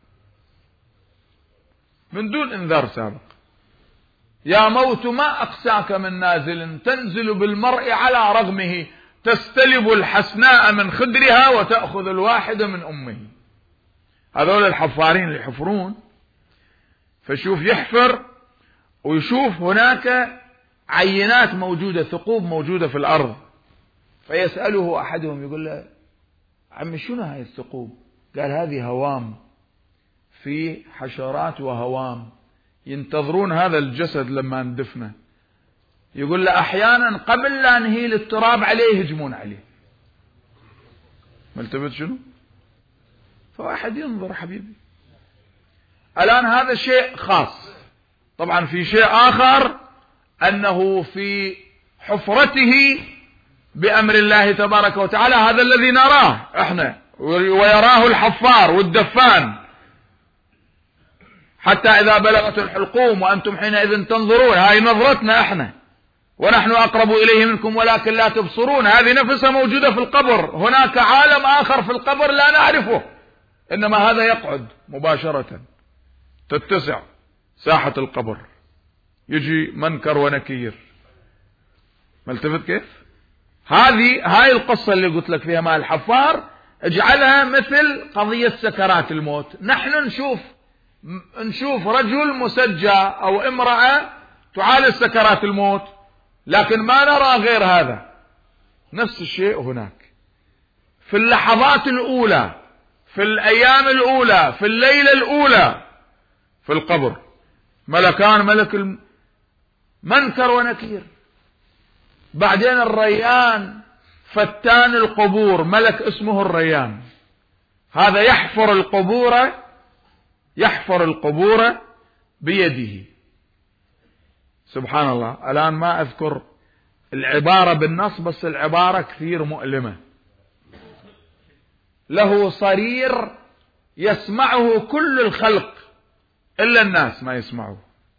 من دون انذار سابق. يا موت ما أقساك من نازل، تنزل بالمرء على رغمه، تستلب الحسناء من خدرها وتأخذ الواحد من أمه. هذول الحفارين اللي يحفرون، فشوف يحفر ويشوف هناك عينات موجودة، ثقوب موجودة في الأرض، فيسأله أحدهم يقول له عمي شنو هاي الثقوب؟ قال هذه هوام، في حشرات وهوام ينتظرون هذا الجسد لما ندفنه. يقول له أحيانا قبل لا نهيل التراب عليه يهجمون عليه. ملتفت شنو؟ فواحد ينظر حبيبي. الآن هذا شيء خاص. طبعا في شيء آخر، أنه في حفرته بأمر الله تبارك وتعالى، هذا الذي نراه احنا ويراه الحفار والدفان، حتى إذا بلغت الحلقوم وأنتم حينئذ تنظرون، هاي نظرتنا احنا ونحن أقرب إليه منكم ولكن لا تبصرون. هذه نفسها موجودة في القبر. هناك عالم آخر في القبر لا نعرفه، إنما هذا يقعد مباشرة، تتسع ساحة القبر، يجي منكر ونكير. ملتفت كيف؟ هذه هاي القصة اللي قلت لك فيها مع الحفار، اجعلها مثل قضية سكرات الموت. نحن نشوف نشوف رجل مسجى أو امرأة تعالج سكرات الموت، لكن ما نرى غير هذا. نفس الشيء هناك في اللحظات الأولى، في الأيام الأولى، في الليلة الأولى في القبر، ملكان، ملك منكر ونكير. بعدين الريان فتان القبور، ملك اسمه الريان، هذا يحفر القبور يحفر القبور بيده. سبحان الله. الآن ما أذكر العبارة بالنص، بس العبارة كثير مؤلمة. له صرير يسمعه كل الخلق إلا الناس ما يسمعوه،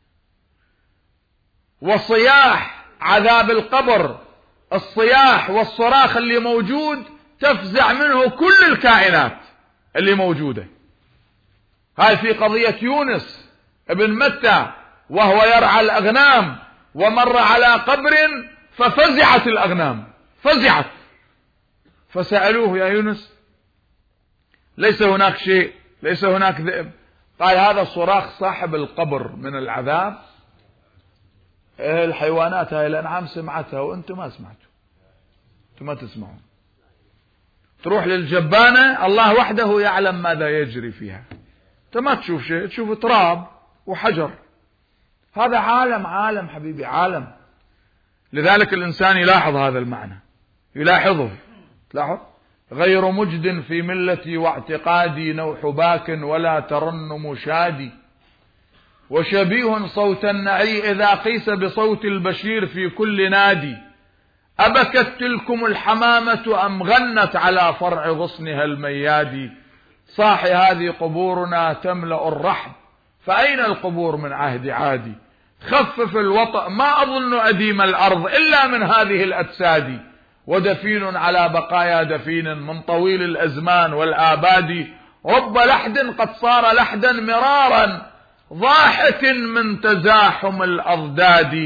وصياح عذاب القبر، الصياح والصراخ اللي موجود تفزع منه كل الكائنات اللي موجودة. هاي في قضية يونس ابن متى وهو يرعى الأغنام، ومر على قبر ففزعت الأغنام، فزعت، فسألوه يا يونس ليس هناك شيء، ليس هناك ذئب؟ قال هذا صراخ صاحب القبر من العذاب. الحيوانات هاي الأنعام سمعتها وأنتم ما سمعتوا، أنتم ما تسمعون. تروح للجبانة الله وحده يعلم ماذا يجري فيها، أنت ما تشوف شيء، تشوف تراب وحجر. هذا عالم، عالم حبيبي، عالم. لذلك الإنسان يلاحظ هذا المعنى، يلاحظه. تلاحظ غير مجد في ملتي واعتقادي، نوح باك ولا ترنم شادي، وشبيه صوت النعي إذا قيس بصوت البشير في كل نادي. أبكت تلكم الحمامة أم غنت على فرع غصنها الميادي. صاحي هذه قبورنا تملأ الرحب، فأين القبور من عهد عادي. خفف الوطأ ما أظن أديم الأرض إلا من هذه الأجساد. ودفين على بقايا دفين من طويل الأزمان والآباد. رب لحد قد صار لحدا مرارا ضاحك من تزاحم الأضداد.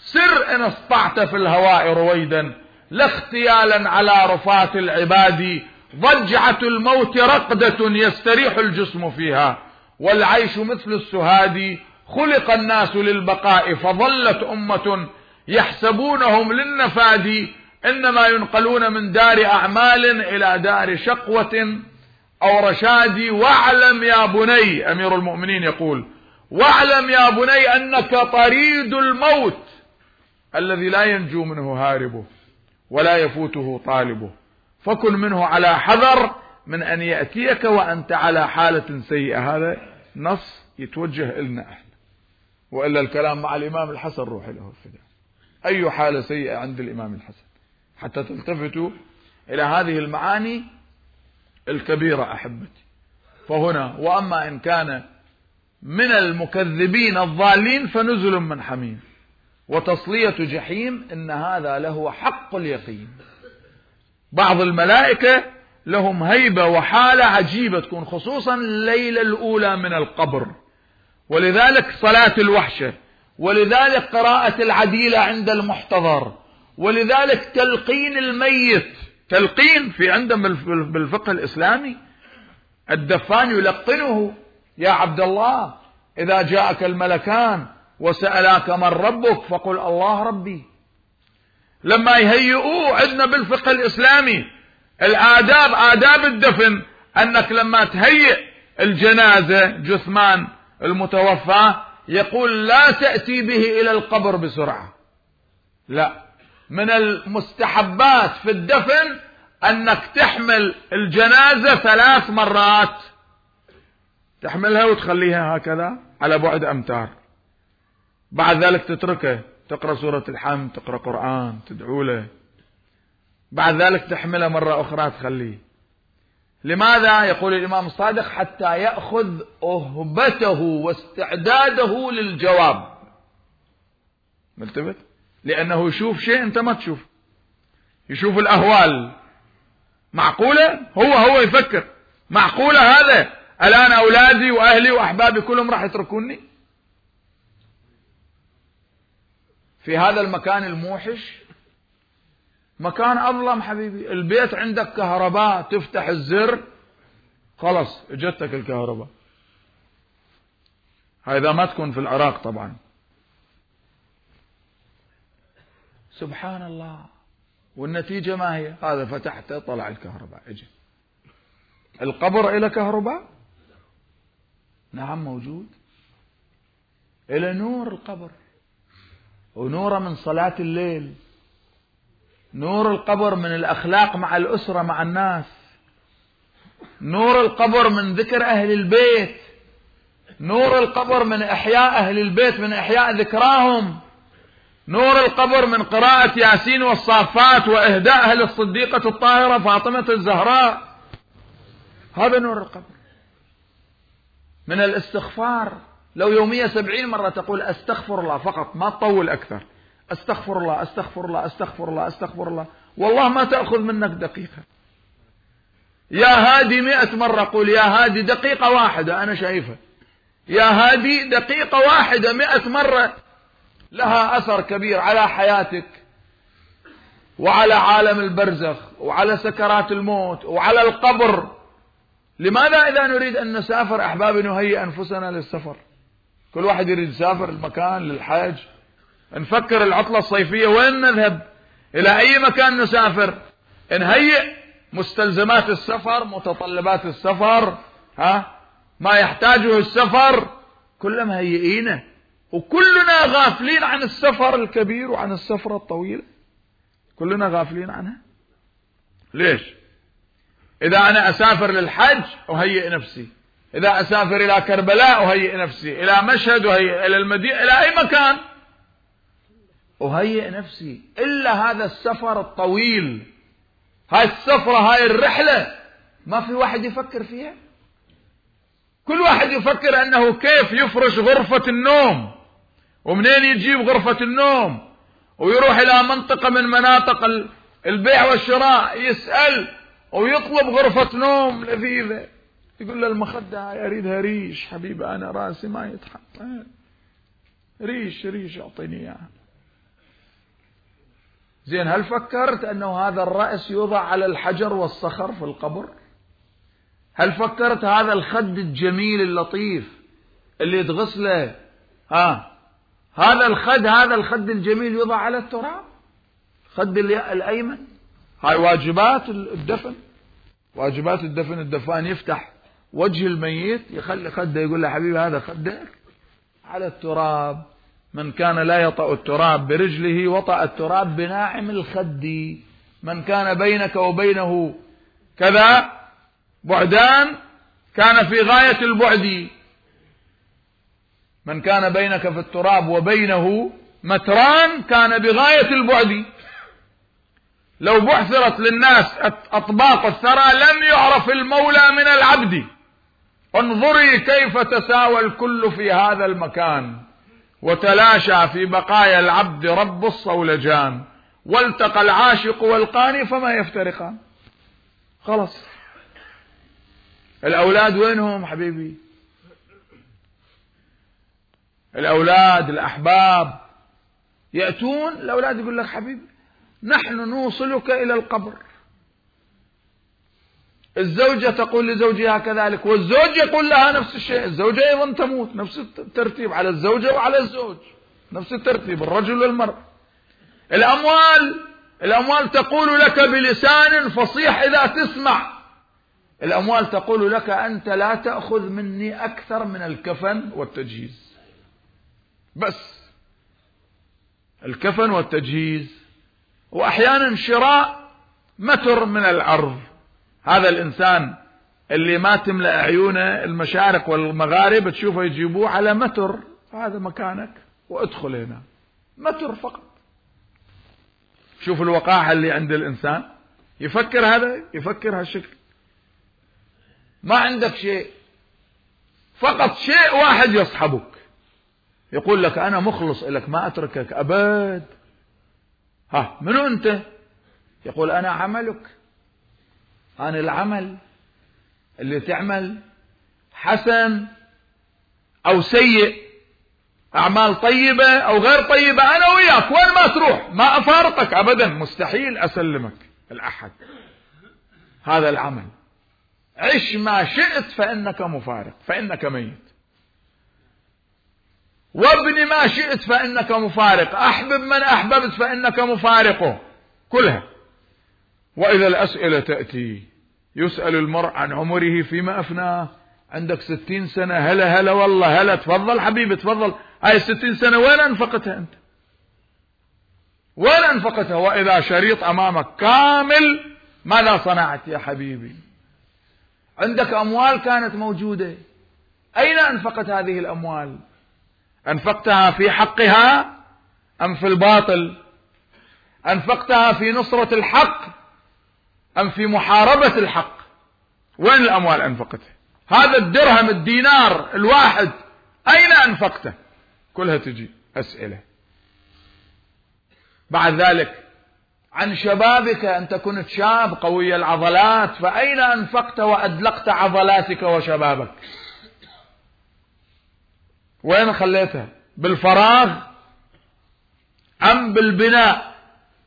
سر إن استطعت في الهواء رويدا، لا اختيالا على رفات العباد، ضجعة الموت رقدة يستريح الجسم فيها، والعيش مثل السهاد، خلق الناس للبقاء فظلت أمة يحسبونهم للنفاد، إنما ينقلون من دار أعمال إلى دار شقوة أو رشاد. واعلم يا بني، أمير المؤمنين يقول: واعلم يا بني أنك طريد الموت الذي لا ينجو منه هاربه ولا يفوته طالبه، فكن منه على حذر من أن يأتيك وأنت على حالة سيئة. هذا نص يتوجه إلنا احنا، وإلا الكلام مع الإمام الحسن روح له الفداء. أي حالة سيئة عند الإمام الحسن، حتى تلتفتوا إلى هذه المعاني الكبيرة أحبتي. فهنا وأما إن كان من المكذبين الضالين فنزل من حميم وتصلية جحيم، إن هذا له حق اليقين. بعض الملائكة لهم هيبة وحالة عجيبة تكون خصوصا الليلة الأولى من القبر، ولذلك صلاة الوحشة، ولذلك قراءة العديلة عند المحتضر، ولذلك تلقين الميت. تلقين في عندهم بالفقه الإسلامي الدفان يلقنه: يا عبد الله إذا جاءك الملكان وسألاك من ربك فقل الله ربي. لما يهيئوه عندنا بالفقه الإسلامي الآداب، آداب الدفن، أنك لما تهيئ الجنازة جثمان المتوفى يقول لا تأتي به إلى القبر بسرعة، لا، من المستحبات في الدفن أنك تحمل الجنازة ثلاث مرات، تحملها وتخليها هكذا على بعد أمتار، بعد ذلك تتركه، تقرأ سورة الحمد، تقرأ قرآن، تدعو له، بعد ذلك تحمله مرة أخرى تخليه. لماذا؟ يقول الإمام الصادق: حتى يأخذ أهبته واستعداده للجواب. ملتفت؟ لأنه يشوف شيء أنت ما تشوف، يشوف الأهوال. معقولة؟ هو هو يفكر معقولة هذا الآن أولادي وأهلي وأحبابي كلهم راح يتركوني في هذا المكان الموحش؟ مكان أظلم حبيبي. البيت عندك كهرباء، تفتح الزر خلاص اجتك الكهرباء. هذا ما تكون في العراق طبعا. سبحان الله. والنتيجة ما هي؟ هذا فتحته طلع الكهرباء اجي. القبر إلى كهرباء؟ نعم موجود. إلى نور القبر، ونور من صلاة الليل، نور القبر من الأخلاق مع الأسرة مع الناس، نور القبر من ذكر أهل البيت، نور القبر من إحياء أهل البيت، من إحياء ذكراهم، نور القبر من قراءة ياسين والصافات وإهداء أهل الصديقة الطاهرة فاطمة الزهراء. هذا نور القبر. من الاستغفار، لو يوميا سبعين مرة تقول أستغفر الله فقط، ما تطول أكثر، أستغفر الله أستغفر الله أستغفر الله أستغفر الله، والله ما تأخذ منك دقيقة. يا هادي مئة مرة قول يا هادي، دقيقة واحدة أنا شايفها، يا هادي دقيقة واحدة مئة مرة لها أثر كبير على حياتك وعلى عالم البرزخ وعلى سكرات الموت وعلى القبر. لماذا إذا نريد أن نسافر أحبابي نهيئ أنفسنا للسفر؟ كل واحد يريد يسافر المكان للحاج، نفكر العطلة الصيفية وين نذهب، إلى أي مكان نسافر، نهيئ مستلزمات السفر، متطلبات السفر، ها ما يحتاجه السفر، كلنا مهيئينه، وكلنا غافلين عن السفر الكبير وعن السفرة الطويلة، كلنا غافلين عنها. ليش؟ إذا أنا أسافر للحج أهيئ نفسي، إذا أسافر إلى كربلاء أهيئ نفسي، إلى مشهد أهيئ، إلى المدينة، إلى أي مكان أهيئ نفسي، إلا هذا السفر الطويل، هاي السفرة، هاي الرحلة ما في واحد يفكر فيها. كل واحد يفكر أنه كيف يفرش غرفة النوم، ومنين يجيب غرفة النوم، ويروح إلى منطقة من مناطق البيع والشراء يسأل ويطلب غرفة نوم لذيذة، يقول له المخدة هاي أريدها ريش حبيبي، أنا راسي ما يتحط، ريش ريش أعطيني إياها. زين، هل فكرت أنه هذا الرأس يوضع على الحجر والصخر في القبر؟ هل فكرت هذا الخد الجميل اللطيف اللي تغسله، ها هذا الخد هذا الخد الجميل يوضع على التراب، خد الأيمن؟ هاي واجبات الدفن، واجبات الدفن. الدفان يفتح وجه الميت، يخلي خده، يقول له حبيبي هذا خدك على التراب. من كان لا يطأ التراب برجله وطأ التراب بناعم الخد. من كان بينك وبينه كذا بعدان كان في غاية البعد. من كان بينك في التراب وبينه متران كان بغاية البعد. لو بعثرت للناس أطباق الثرى لم يعرف المولى من العبد. انظري كيف تساوى الكل في هذا المكان، وتلاشى في بقايا العبد رب الصولجان، والتقى العاشق والقاني فما يفترقان. خلاص، الأولاد وينهم حبيبي؟ الأولاد الأحباب يأتون، الأولاد يقول لك حبيبي نحن نوصلك إلى القبر. الزوجة تقول لزوجها كذلك، والزوج يقول لها نفس الشيء. الزوجة أيضا تموت، نفس الترتيب على الزوجة وعلى الزوج، نفس الترتيب، الرجل والمرأة. الأموال الأموال تقول لك بلسان فصيح إذا تسمع. الأموال تقول لك أنت لا تأخذ مني أكثر من الكفن والتجهيز، بس الكفن والتجهيز، وأحيانا شراء متر من الأرض. هذا الإنسان اللي ما تملأ عيونه المشارق والمغارب تشوفه يجيبوه على متر، هذا مكانك وادخل هنا، متر فقط. شوف الوقاحة اللي عند الإنسان، يفكر هذا، يفكر هالشكل. ما عندك شيء، فقط شيء واحد يصحبك، يقول لك أنا مخلص لك ما أتركك أبد. ها منو أنت؟ يقول أنا عملك، أنا العمل اللي تعمل حسن أو سيء، أعمال طيبة أو غير طيبة، أنا وياك وين ما تروح ما أفارقك أبدا، مستحيل أسلمك الأحد. هذا العمل. عش ما شئت فإنك مفارق، فإنك ميت. وابن ما شئت فإنك مفارق، أحبب من أحببت فإنك مفارقه، كلها. وإذا الأسئلة تأتي، يسأل المرء عن عمره فيما أفناه. عندك ستين سنة، هلا هلا والله هلا، تفضل حبيبي تفضل. هاي الستين سنة وين أنفقتها أنت؟ وين أنفقتها؟ وإذا شريط أمامك كامل، ماذا صنعت يا حبيبي؟ عندك أموال كانت موجودة، أين أنفقت هذه الأموال؟ أنفقتها في حقها أم في الباطل؟ أنفقتها في نصرة الحق أم في محاربة الحق؟ وين الأموال أنفقتها؟ هذا الدرهم الدينار الواحد أين أنفقته؟ كلها تجي أسئلة. بعد ذلك عن شبابك، أنت كنت شاب قوي العضلات، فأين أنفقت وأدلقت عضلاتك وشبابك؟ وين خليتها؟ بالفراغ أم بالبناء؟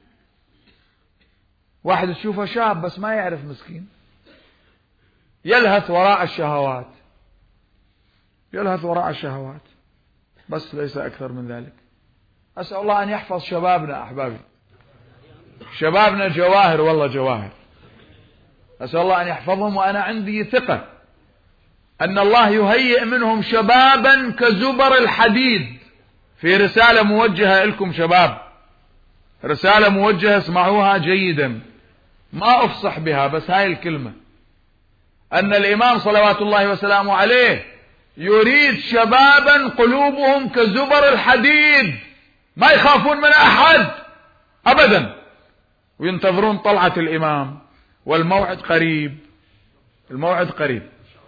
واحد تشوفه شاب بس ما يعرف، مسكين يلهث وراء الشهوات، يلهث وراء الشهوات بس، ليس أكثر من ذلك. أسأل الله أن يحفظ شبابنا أحبابي، شبابنا جواهر والله جواهر، أسأل الله أن يحفظهم. وأنا عندي ثقة أن الله يهيئ منهم شبابا كزبر الحديد. في رسالة موجهة لكم شباب، رسالة موجهة، اسمعوها جيدا، ما أفصح بها بس هاي الكلمة، أن الإمام صلوات الله وسلامه عليه يريد شبابا قلوبهم كزبر الحديد، ما يخافون من أحد أبدا، وينتظرون طلعة الإمام. والموعد قريب، الموعد قريب،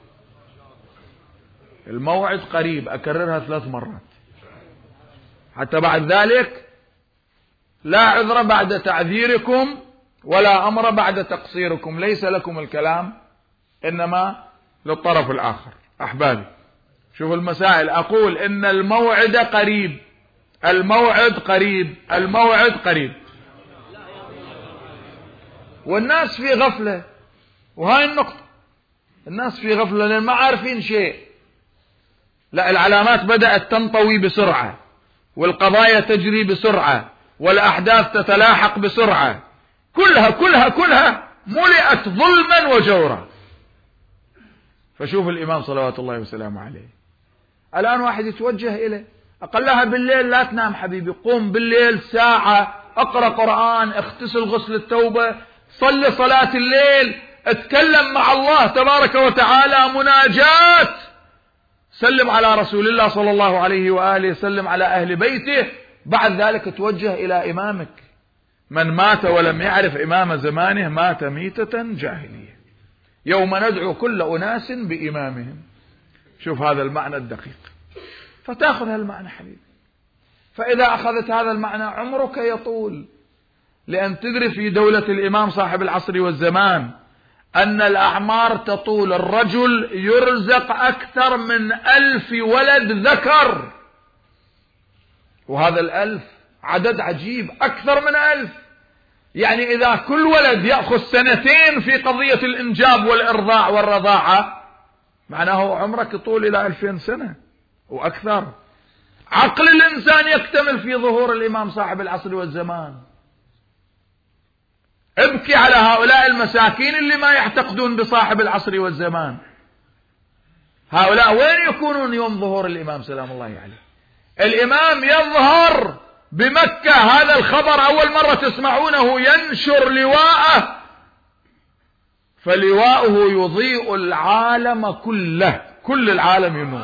الموعد قريب، أكررها ثلاث مرات حتى بعد ذلك لا عذر بعد تعذيركم ولا أمر بعد تقصيركم. ليس لكم الكلام إنما للطرف الآخر. أحبابي شوفوا المسائل، أقول إن الموعد قريب، الموعد قريب، الموعد قريب. والناس في غفلة. وهاي النقطة، الناس في غفلة لأن ما عارفين شيء. لا، العلامات بدأت تنطوي بسرعة، والقضايا تجري بسرعة، والأحداث تتلاحق بسرعة، كلها كلها كلها ملئت ظلما وجورا. فشوف الإمام صلوات الله وسلامه عليه، الآن واحد يتوجه إليه، أقلها بالليل لا تنام حبيبي، قوم بالليل ساعة، اقرأ قرآن، اغتسل غسل التوبة، صل صلاة الليل، اتكلم مع الله تبارك وتعالى مناجات، سلم على رسول الله صلى الله عليه وآله، سلم على أهل بيته، بعد ذلك توجه إلى إمامك. من مات ولم يعرف إمام زمانه مات ميتة جاهلية، يوم ندعو كل أناس بإمامهم. شوف هذا المعنى الدقيق، فتأخذ هالمعنى حبيبي. فإذا أخذت هذا المعنى عمرك يطول، لأن تدري في دولة الإمام صاحب العصر والزمان أن الأعمار تطول، الرجل يرزق أكثر من ألف ولد ذكر، وهذا الألف عدد عجيب، أكثر من ألف. يعني إذا كل ولد يأخذ سنتين في قضية الإنجاب والإرضاع والرضاعة، معناه عمرك يطول إلى ألفين سنة وأكثر. عقل الإنسان يكتمل في ظهور الإمام صاحب العصر والزمان. ابكي على هؤلاء المساكين اللي ما يعتقدون بصاحب العصر والزمان. هؤلاء وين يكونون يوم ظهور الإمام سلام الله عليه؟ الإمام يظهر بمكة، هذا الخبر أول مرة تسمعونه، ينشر لواءه، فلواءه يضيء العالم كله، كل العالم ينور.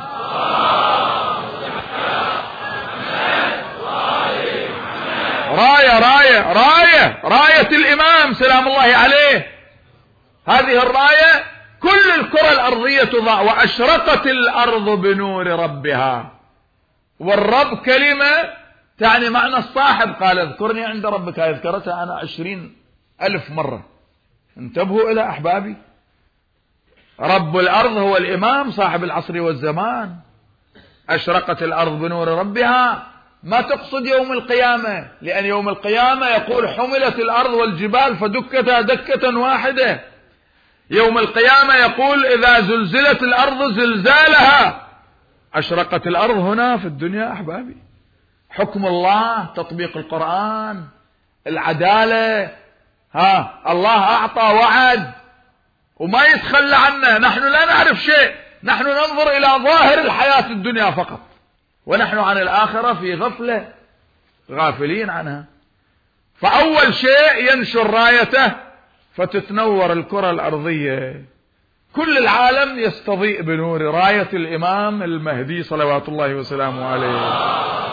راية راية راية راية الإمام سلام الله عليه، هذه الراية كل الكرة الأرضية تضاء، وأشرقت الأرض بنور ربها. والرب كلمة تعني معنى الصاحب، قال اذكرني عند ربك، ذكرتها أنا عشرين ألف مرة. انتبهوا إلى أحبابي، رب الأرض هو الإمام صاحب العصر والزمان. أشرقت الأرض بنور ربها، ما تقصد يوم القيامة، لأن يوم القيامة يقول حملت الأرض والجبال فدكتا دكة واحدة. يوم القيامة يقول إذا زلزلت الأرض زلزالها. أشرقت الأرض هنا في الدنيا أحبابي، حكم الله، تطبيق القرآن، العدالة. ها الله أعطى وعد وما يتخلى عنه. نحن لا نعرف شيء، نحن ننظر إلى ظاهر الحياة الدنيا فقط، ونحن عن الآخرة في غفلة، غافلين عنها. فأول شيء ينشر رايته فتتنور الكرة الأرضية، كل العالم يستضيء بنور راية الإمام المهدي صلوات الله وسلامه عليه.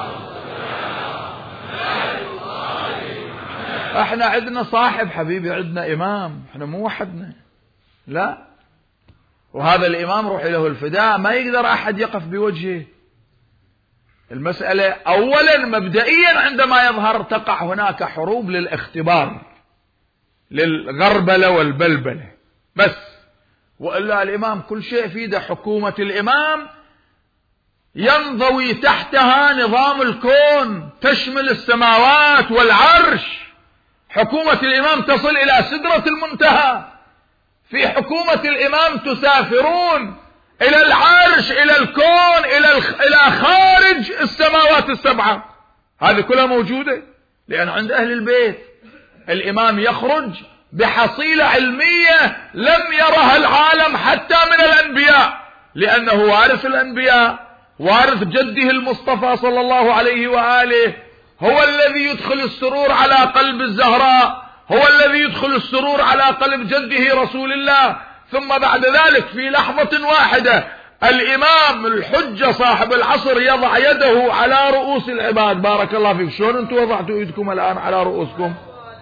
احنا عندنا صاحب حبيبي، عندنا إمام، احنا مو وحدنا، لا. وهذا الإمام روح له الفداء، ما يقدر أحد يقف بوجهه. المسألة أولا مبدئيا عندما يظهر تقع هناك حروب للاختبار، للغربلة والبلبلة بس، وإلا الإمام كل شيء في يده. حكومة الإمام ينضوي تحتها نظام الكون، تشمل السماوات والعرش. حكومة الإمام تصل إلى سدرة المنتهى. في حكومة الإمام تسافرون إلى العرش، إلى الكون، إلى الخ... إلى خارج السماوات السبعة. هذه كلها موجودة، لأن عند أهل البيت الإمام يخرج بحصيلة علمية لم يرها العالم حتى من الأنبياء، لأنه وارث الأنبياء، وارث جده المصطفى صلى الله عليه وآله. هو الذي يدخل السرور على قلب الزهراء، هو الذي يدخل السرور على قلب جده رسول الله. ثم بعد ذلك في لحظة واحدة الإمام الحجة صاحب العصر يضع يده على رؤوس العباد. بارك الله فيك. شلون انتم وضعتوا ايدكم الآن على رؤوسكم؟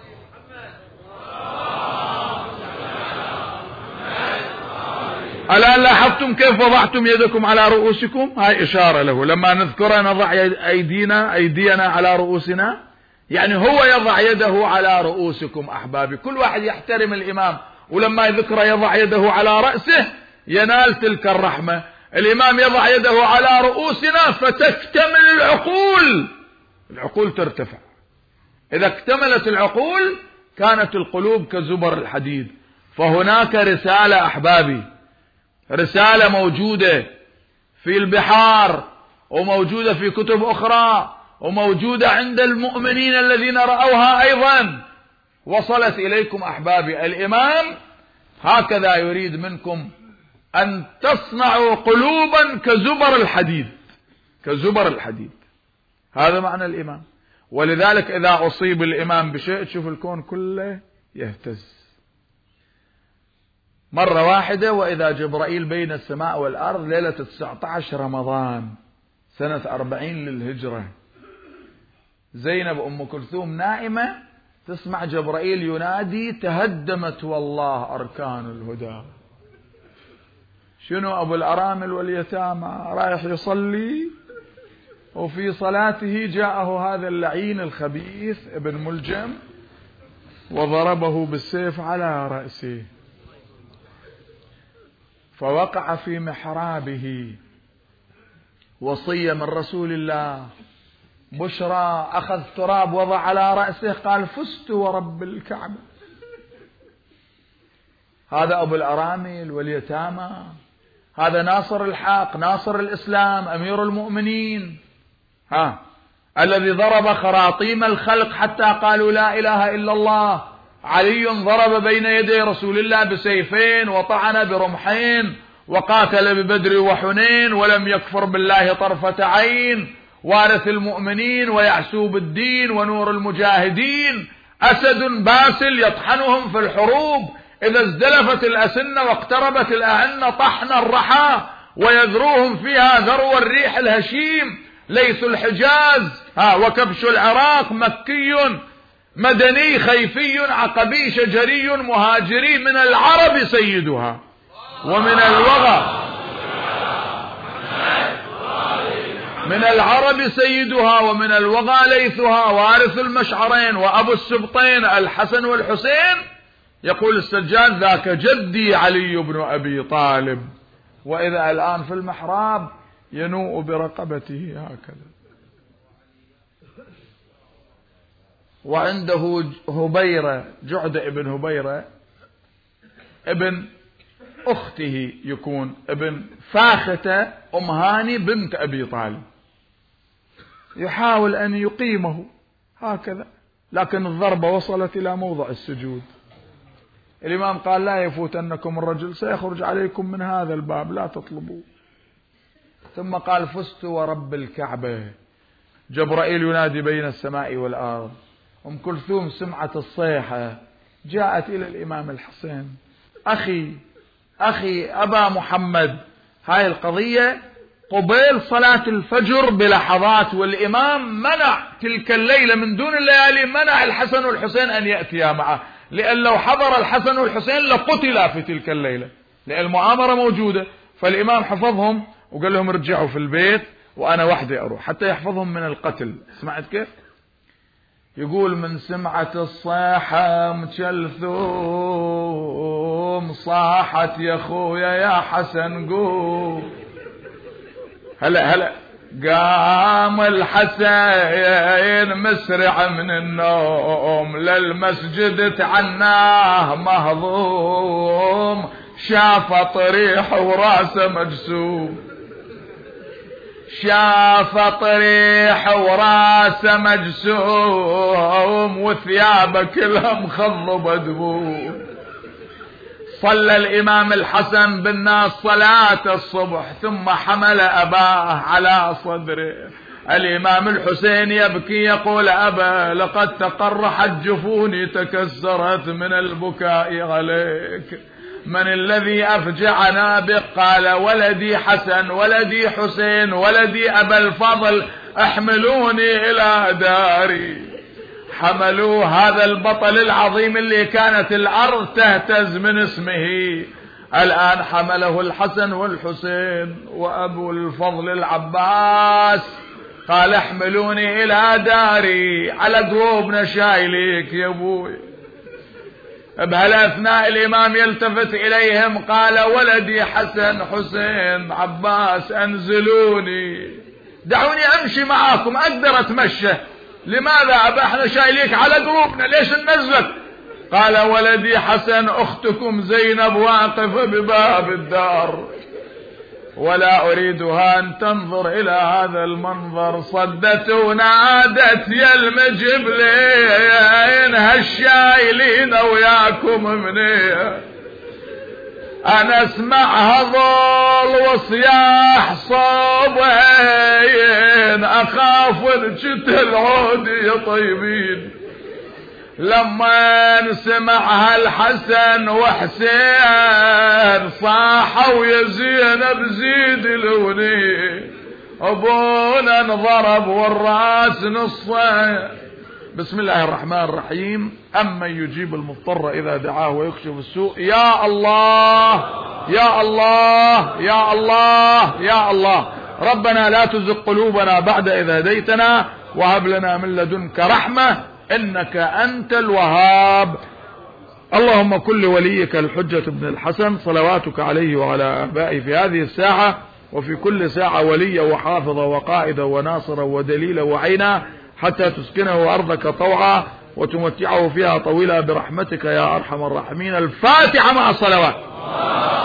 الآن لاحظتم كيف وضعتم يدكم على رؤوسكم؟ هاي إشارة له. لما نذكر نضع أيدينا أيدينا على رؤوسنا، يعني هو يضع يده على رؤوسكم أحبابي. كل واحد يحترم الإمام، ولما يذكر يضع يده على رأسه ينال تلك الرحمة. الإمام يضع يده على رؤوسنا فتكتمل العقول، العقول ترتفع. إذا اكتملت العقول كانت القلوب كزبر الحديد. فهناك رسالة أحبابي، رسالة موجودة في البحار وموجودة في كتب أخرى وموجودة عند المؤمنين الذين رأوها أيضا، وصلت إليكم أحبابي. الإمام هكذا يريد منكم أن تصنعوا قلوبا كزبر الحديد، كزبر الحديد. هذا معنى الإمام. ولذلك إذا أصيب الإمام بشيء تشوف الكون كله يهتز. مرة واحدة وإذا جبرائيل بين السماء والأرض ليلة تسعة عشر رمضان سنة أربعين للهجرة، زينب أم كلثوم نائمة تسمع جبرائيل ينادي: تهدمت والله أركان الهدى. شنو؟ أبو الأرامل واليتامى رايح يصلي، وفي صلاته جاءه هذا اللعين الخبيث ابن ملجم وضربه بالسيف على رأسه، فوقع في محرابه وصية من رسول الله بشرى، أخذ تراب وضع على رأسه قال: فزت ورب الكعبة. هذا أبو الأرامل واليتامى، هذا ناصر الحق، ناصر الإسلام، أمير المؤمنين، ها الذي ضرب خراطيم الخلق حتى قالوا لا إله إلا الله. علي ضرب بين يدي رسول الله بسيفين وطعن برمحين وقاتل ببدر وحنين ولم يكفر بالله طرفة عين، وارث المؤمنين ويعسوب الدين ونور المجاهدين، أسد باسل يطحنهم في الحروب، إذا ازدلفت الأسنة واقتربت الأعنة طحن الرحى ويذروهم فيها ذرو الريح الهشيم، ليث الحجاز ها وكبش العراق، مكي مدني خيفي عقبي شجري مهاجري، من العرب سيدها ومن الوغى، من العرب سيدها ومن الوغى ليثها، وارث المشعرين وأبو السبطين الحسن والحسين. يقول السجاد: ذاك جدي علي بن أبي طالب. وإذا الآن في المحراب ينوء برقبته هكذا. وعنده هبيرة، جعدة ابن هبيرة ابن أخته، يكون ابن فاختة أم هاني بنت أبي طالب، يحاول أن يقيمه هكذا، لكن الضربة وصلت إلى موضع السجود. الإمام قال: لا يفوتنكم الرجل، سيخرج عليكم من هذا الباب، لا تطلبوه. ثم قال: فزت ورب الكعبة. جبرائيل ينادي بين السماء والأرض. أم كلثوم سمعت الصيحة، جاءت إلى الإمام الحسين: أخي أخي أبا محمد. هاي القضية قبيل صلاة الفجر بلحظات، والإمام منع تلك الليلة من دون الليالي، منع الحسن والحسين أن يأتيا معه، لأن لو حضر الحسن والحسين لقتلا في تلك الليلة، لأن المؤامرة موجودة. فالإمام حفظهم وقال لهم: رجعوا في البيت وأنا وحدي أروح، حتى يحفظهم من القتل. سمعت كيف؟ يقول: من سمعت الصيحة مكلثوم صاحت يا خويا يا حسن قوم. هلا هلا قام الحسين مسرع من النوم، للمسجد تعناه مهضوم، شاف طريح وراسه مجسوم، شاف طريح وراسه مجسوم، وثيابه كلها مخضبة دبوب. صلى الإمام الحسن بالناس صلاة الصبح، ثم حمل أباه على صدره. الإمام الحسين يبكي يقول: أبا لقد تقرحت جفوني، تكسرت من البكاء عليك، من الذي أفجعنا بك؟ قال: ولدي حسن، ولدي حسين، ولدي أبا الفضل، احملوني إلى داري. حملوا هذا البطل العظيم اللي كانت الأرض تهتز من اسمه، الآن حمله الحسن والحسين وأبو الفضل العباس. قال: احملوني إلى داري، على قلوبنا شايليك يا أبوي. بهالأثناء الإمام يلتفت إليهم قال: ولدي حسن حسين عباس، أنزلوني، دعوني أمشي معاكم، أقدر أتمشى. لماذا أبا؟ احنا شايليك على قلوبنا، ليش ننزلك؟ قال ولدي حسن أختكم زينب واقفة بباب الدار ولا أريدها أن تنظر إلى هذا المنظر. صدت ونادت يا المجبلين هالشايلين وياكم منيه، أنا اسمع هذول وصياح صوبين أخاف نجت العود يا طيبين. لما سمعها الحسن وحسين صاحوا يا زينب زيد لوني، أبونا انضرب والراس نصين. بسم الله الرحمن الرحيم. أمن يجيب المضطر إذا دعاه ويكشف السوء. يا الله يا الله يا الله يا الله. ربنا لا تزغ قلوبنا بعد إذ هديتنا وهب لنا من لدنك رحمة إنك أنت الوهاب. اللهم كن لوليك الحجة بن الحسن صلواتك عليه وعلى آبائه في هذه الساعة وفي كل ساعة وليا وحافظا وقائدا وناصرا ودليلا وعينا حتى تسكنه أرضك طوعا وتمتعه فيها طويلا برحمتك يا أرحم الراحمين. الفاتحة مع الصلوات.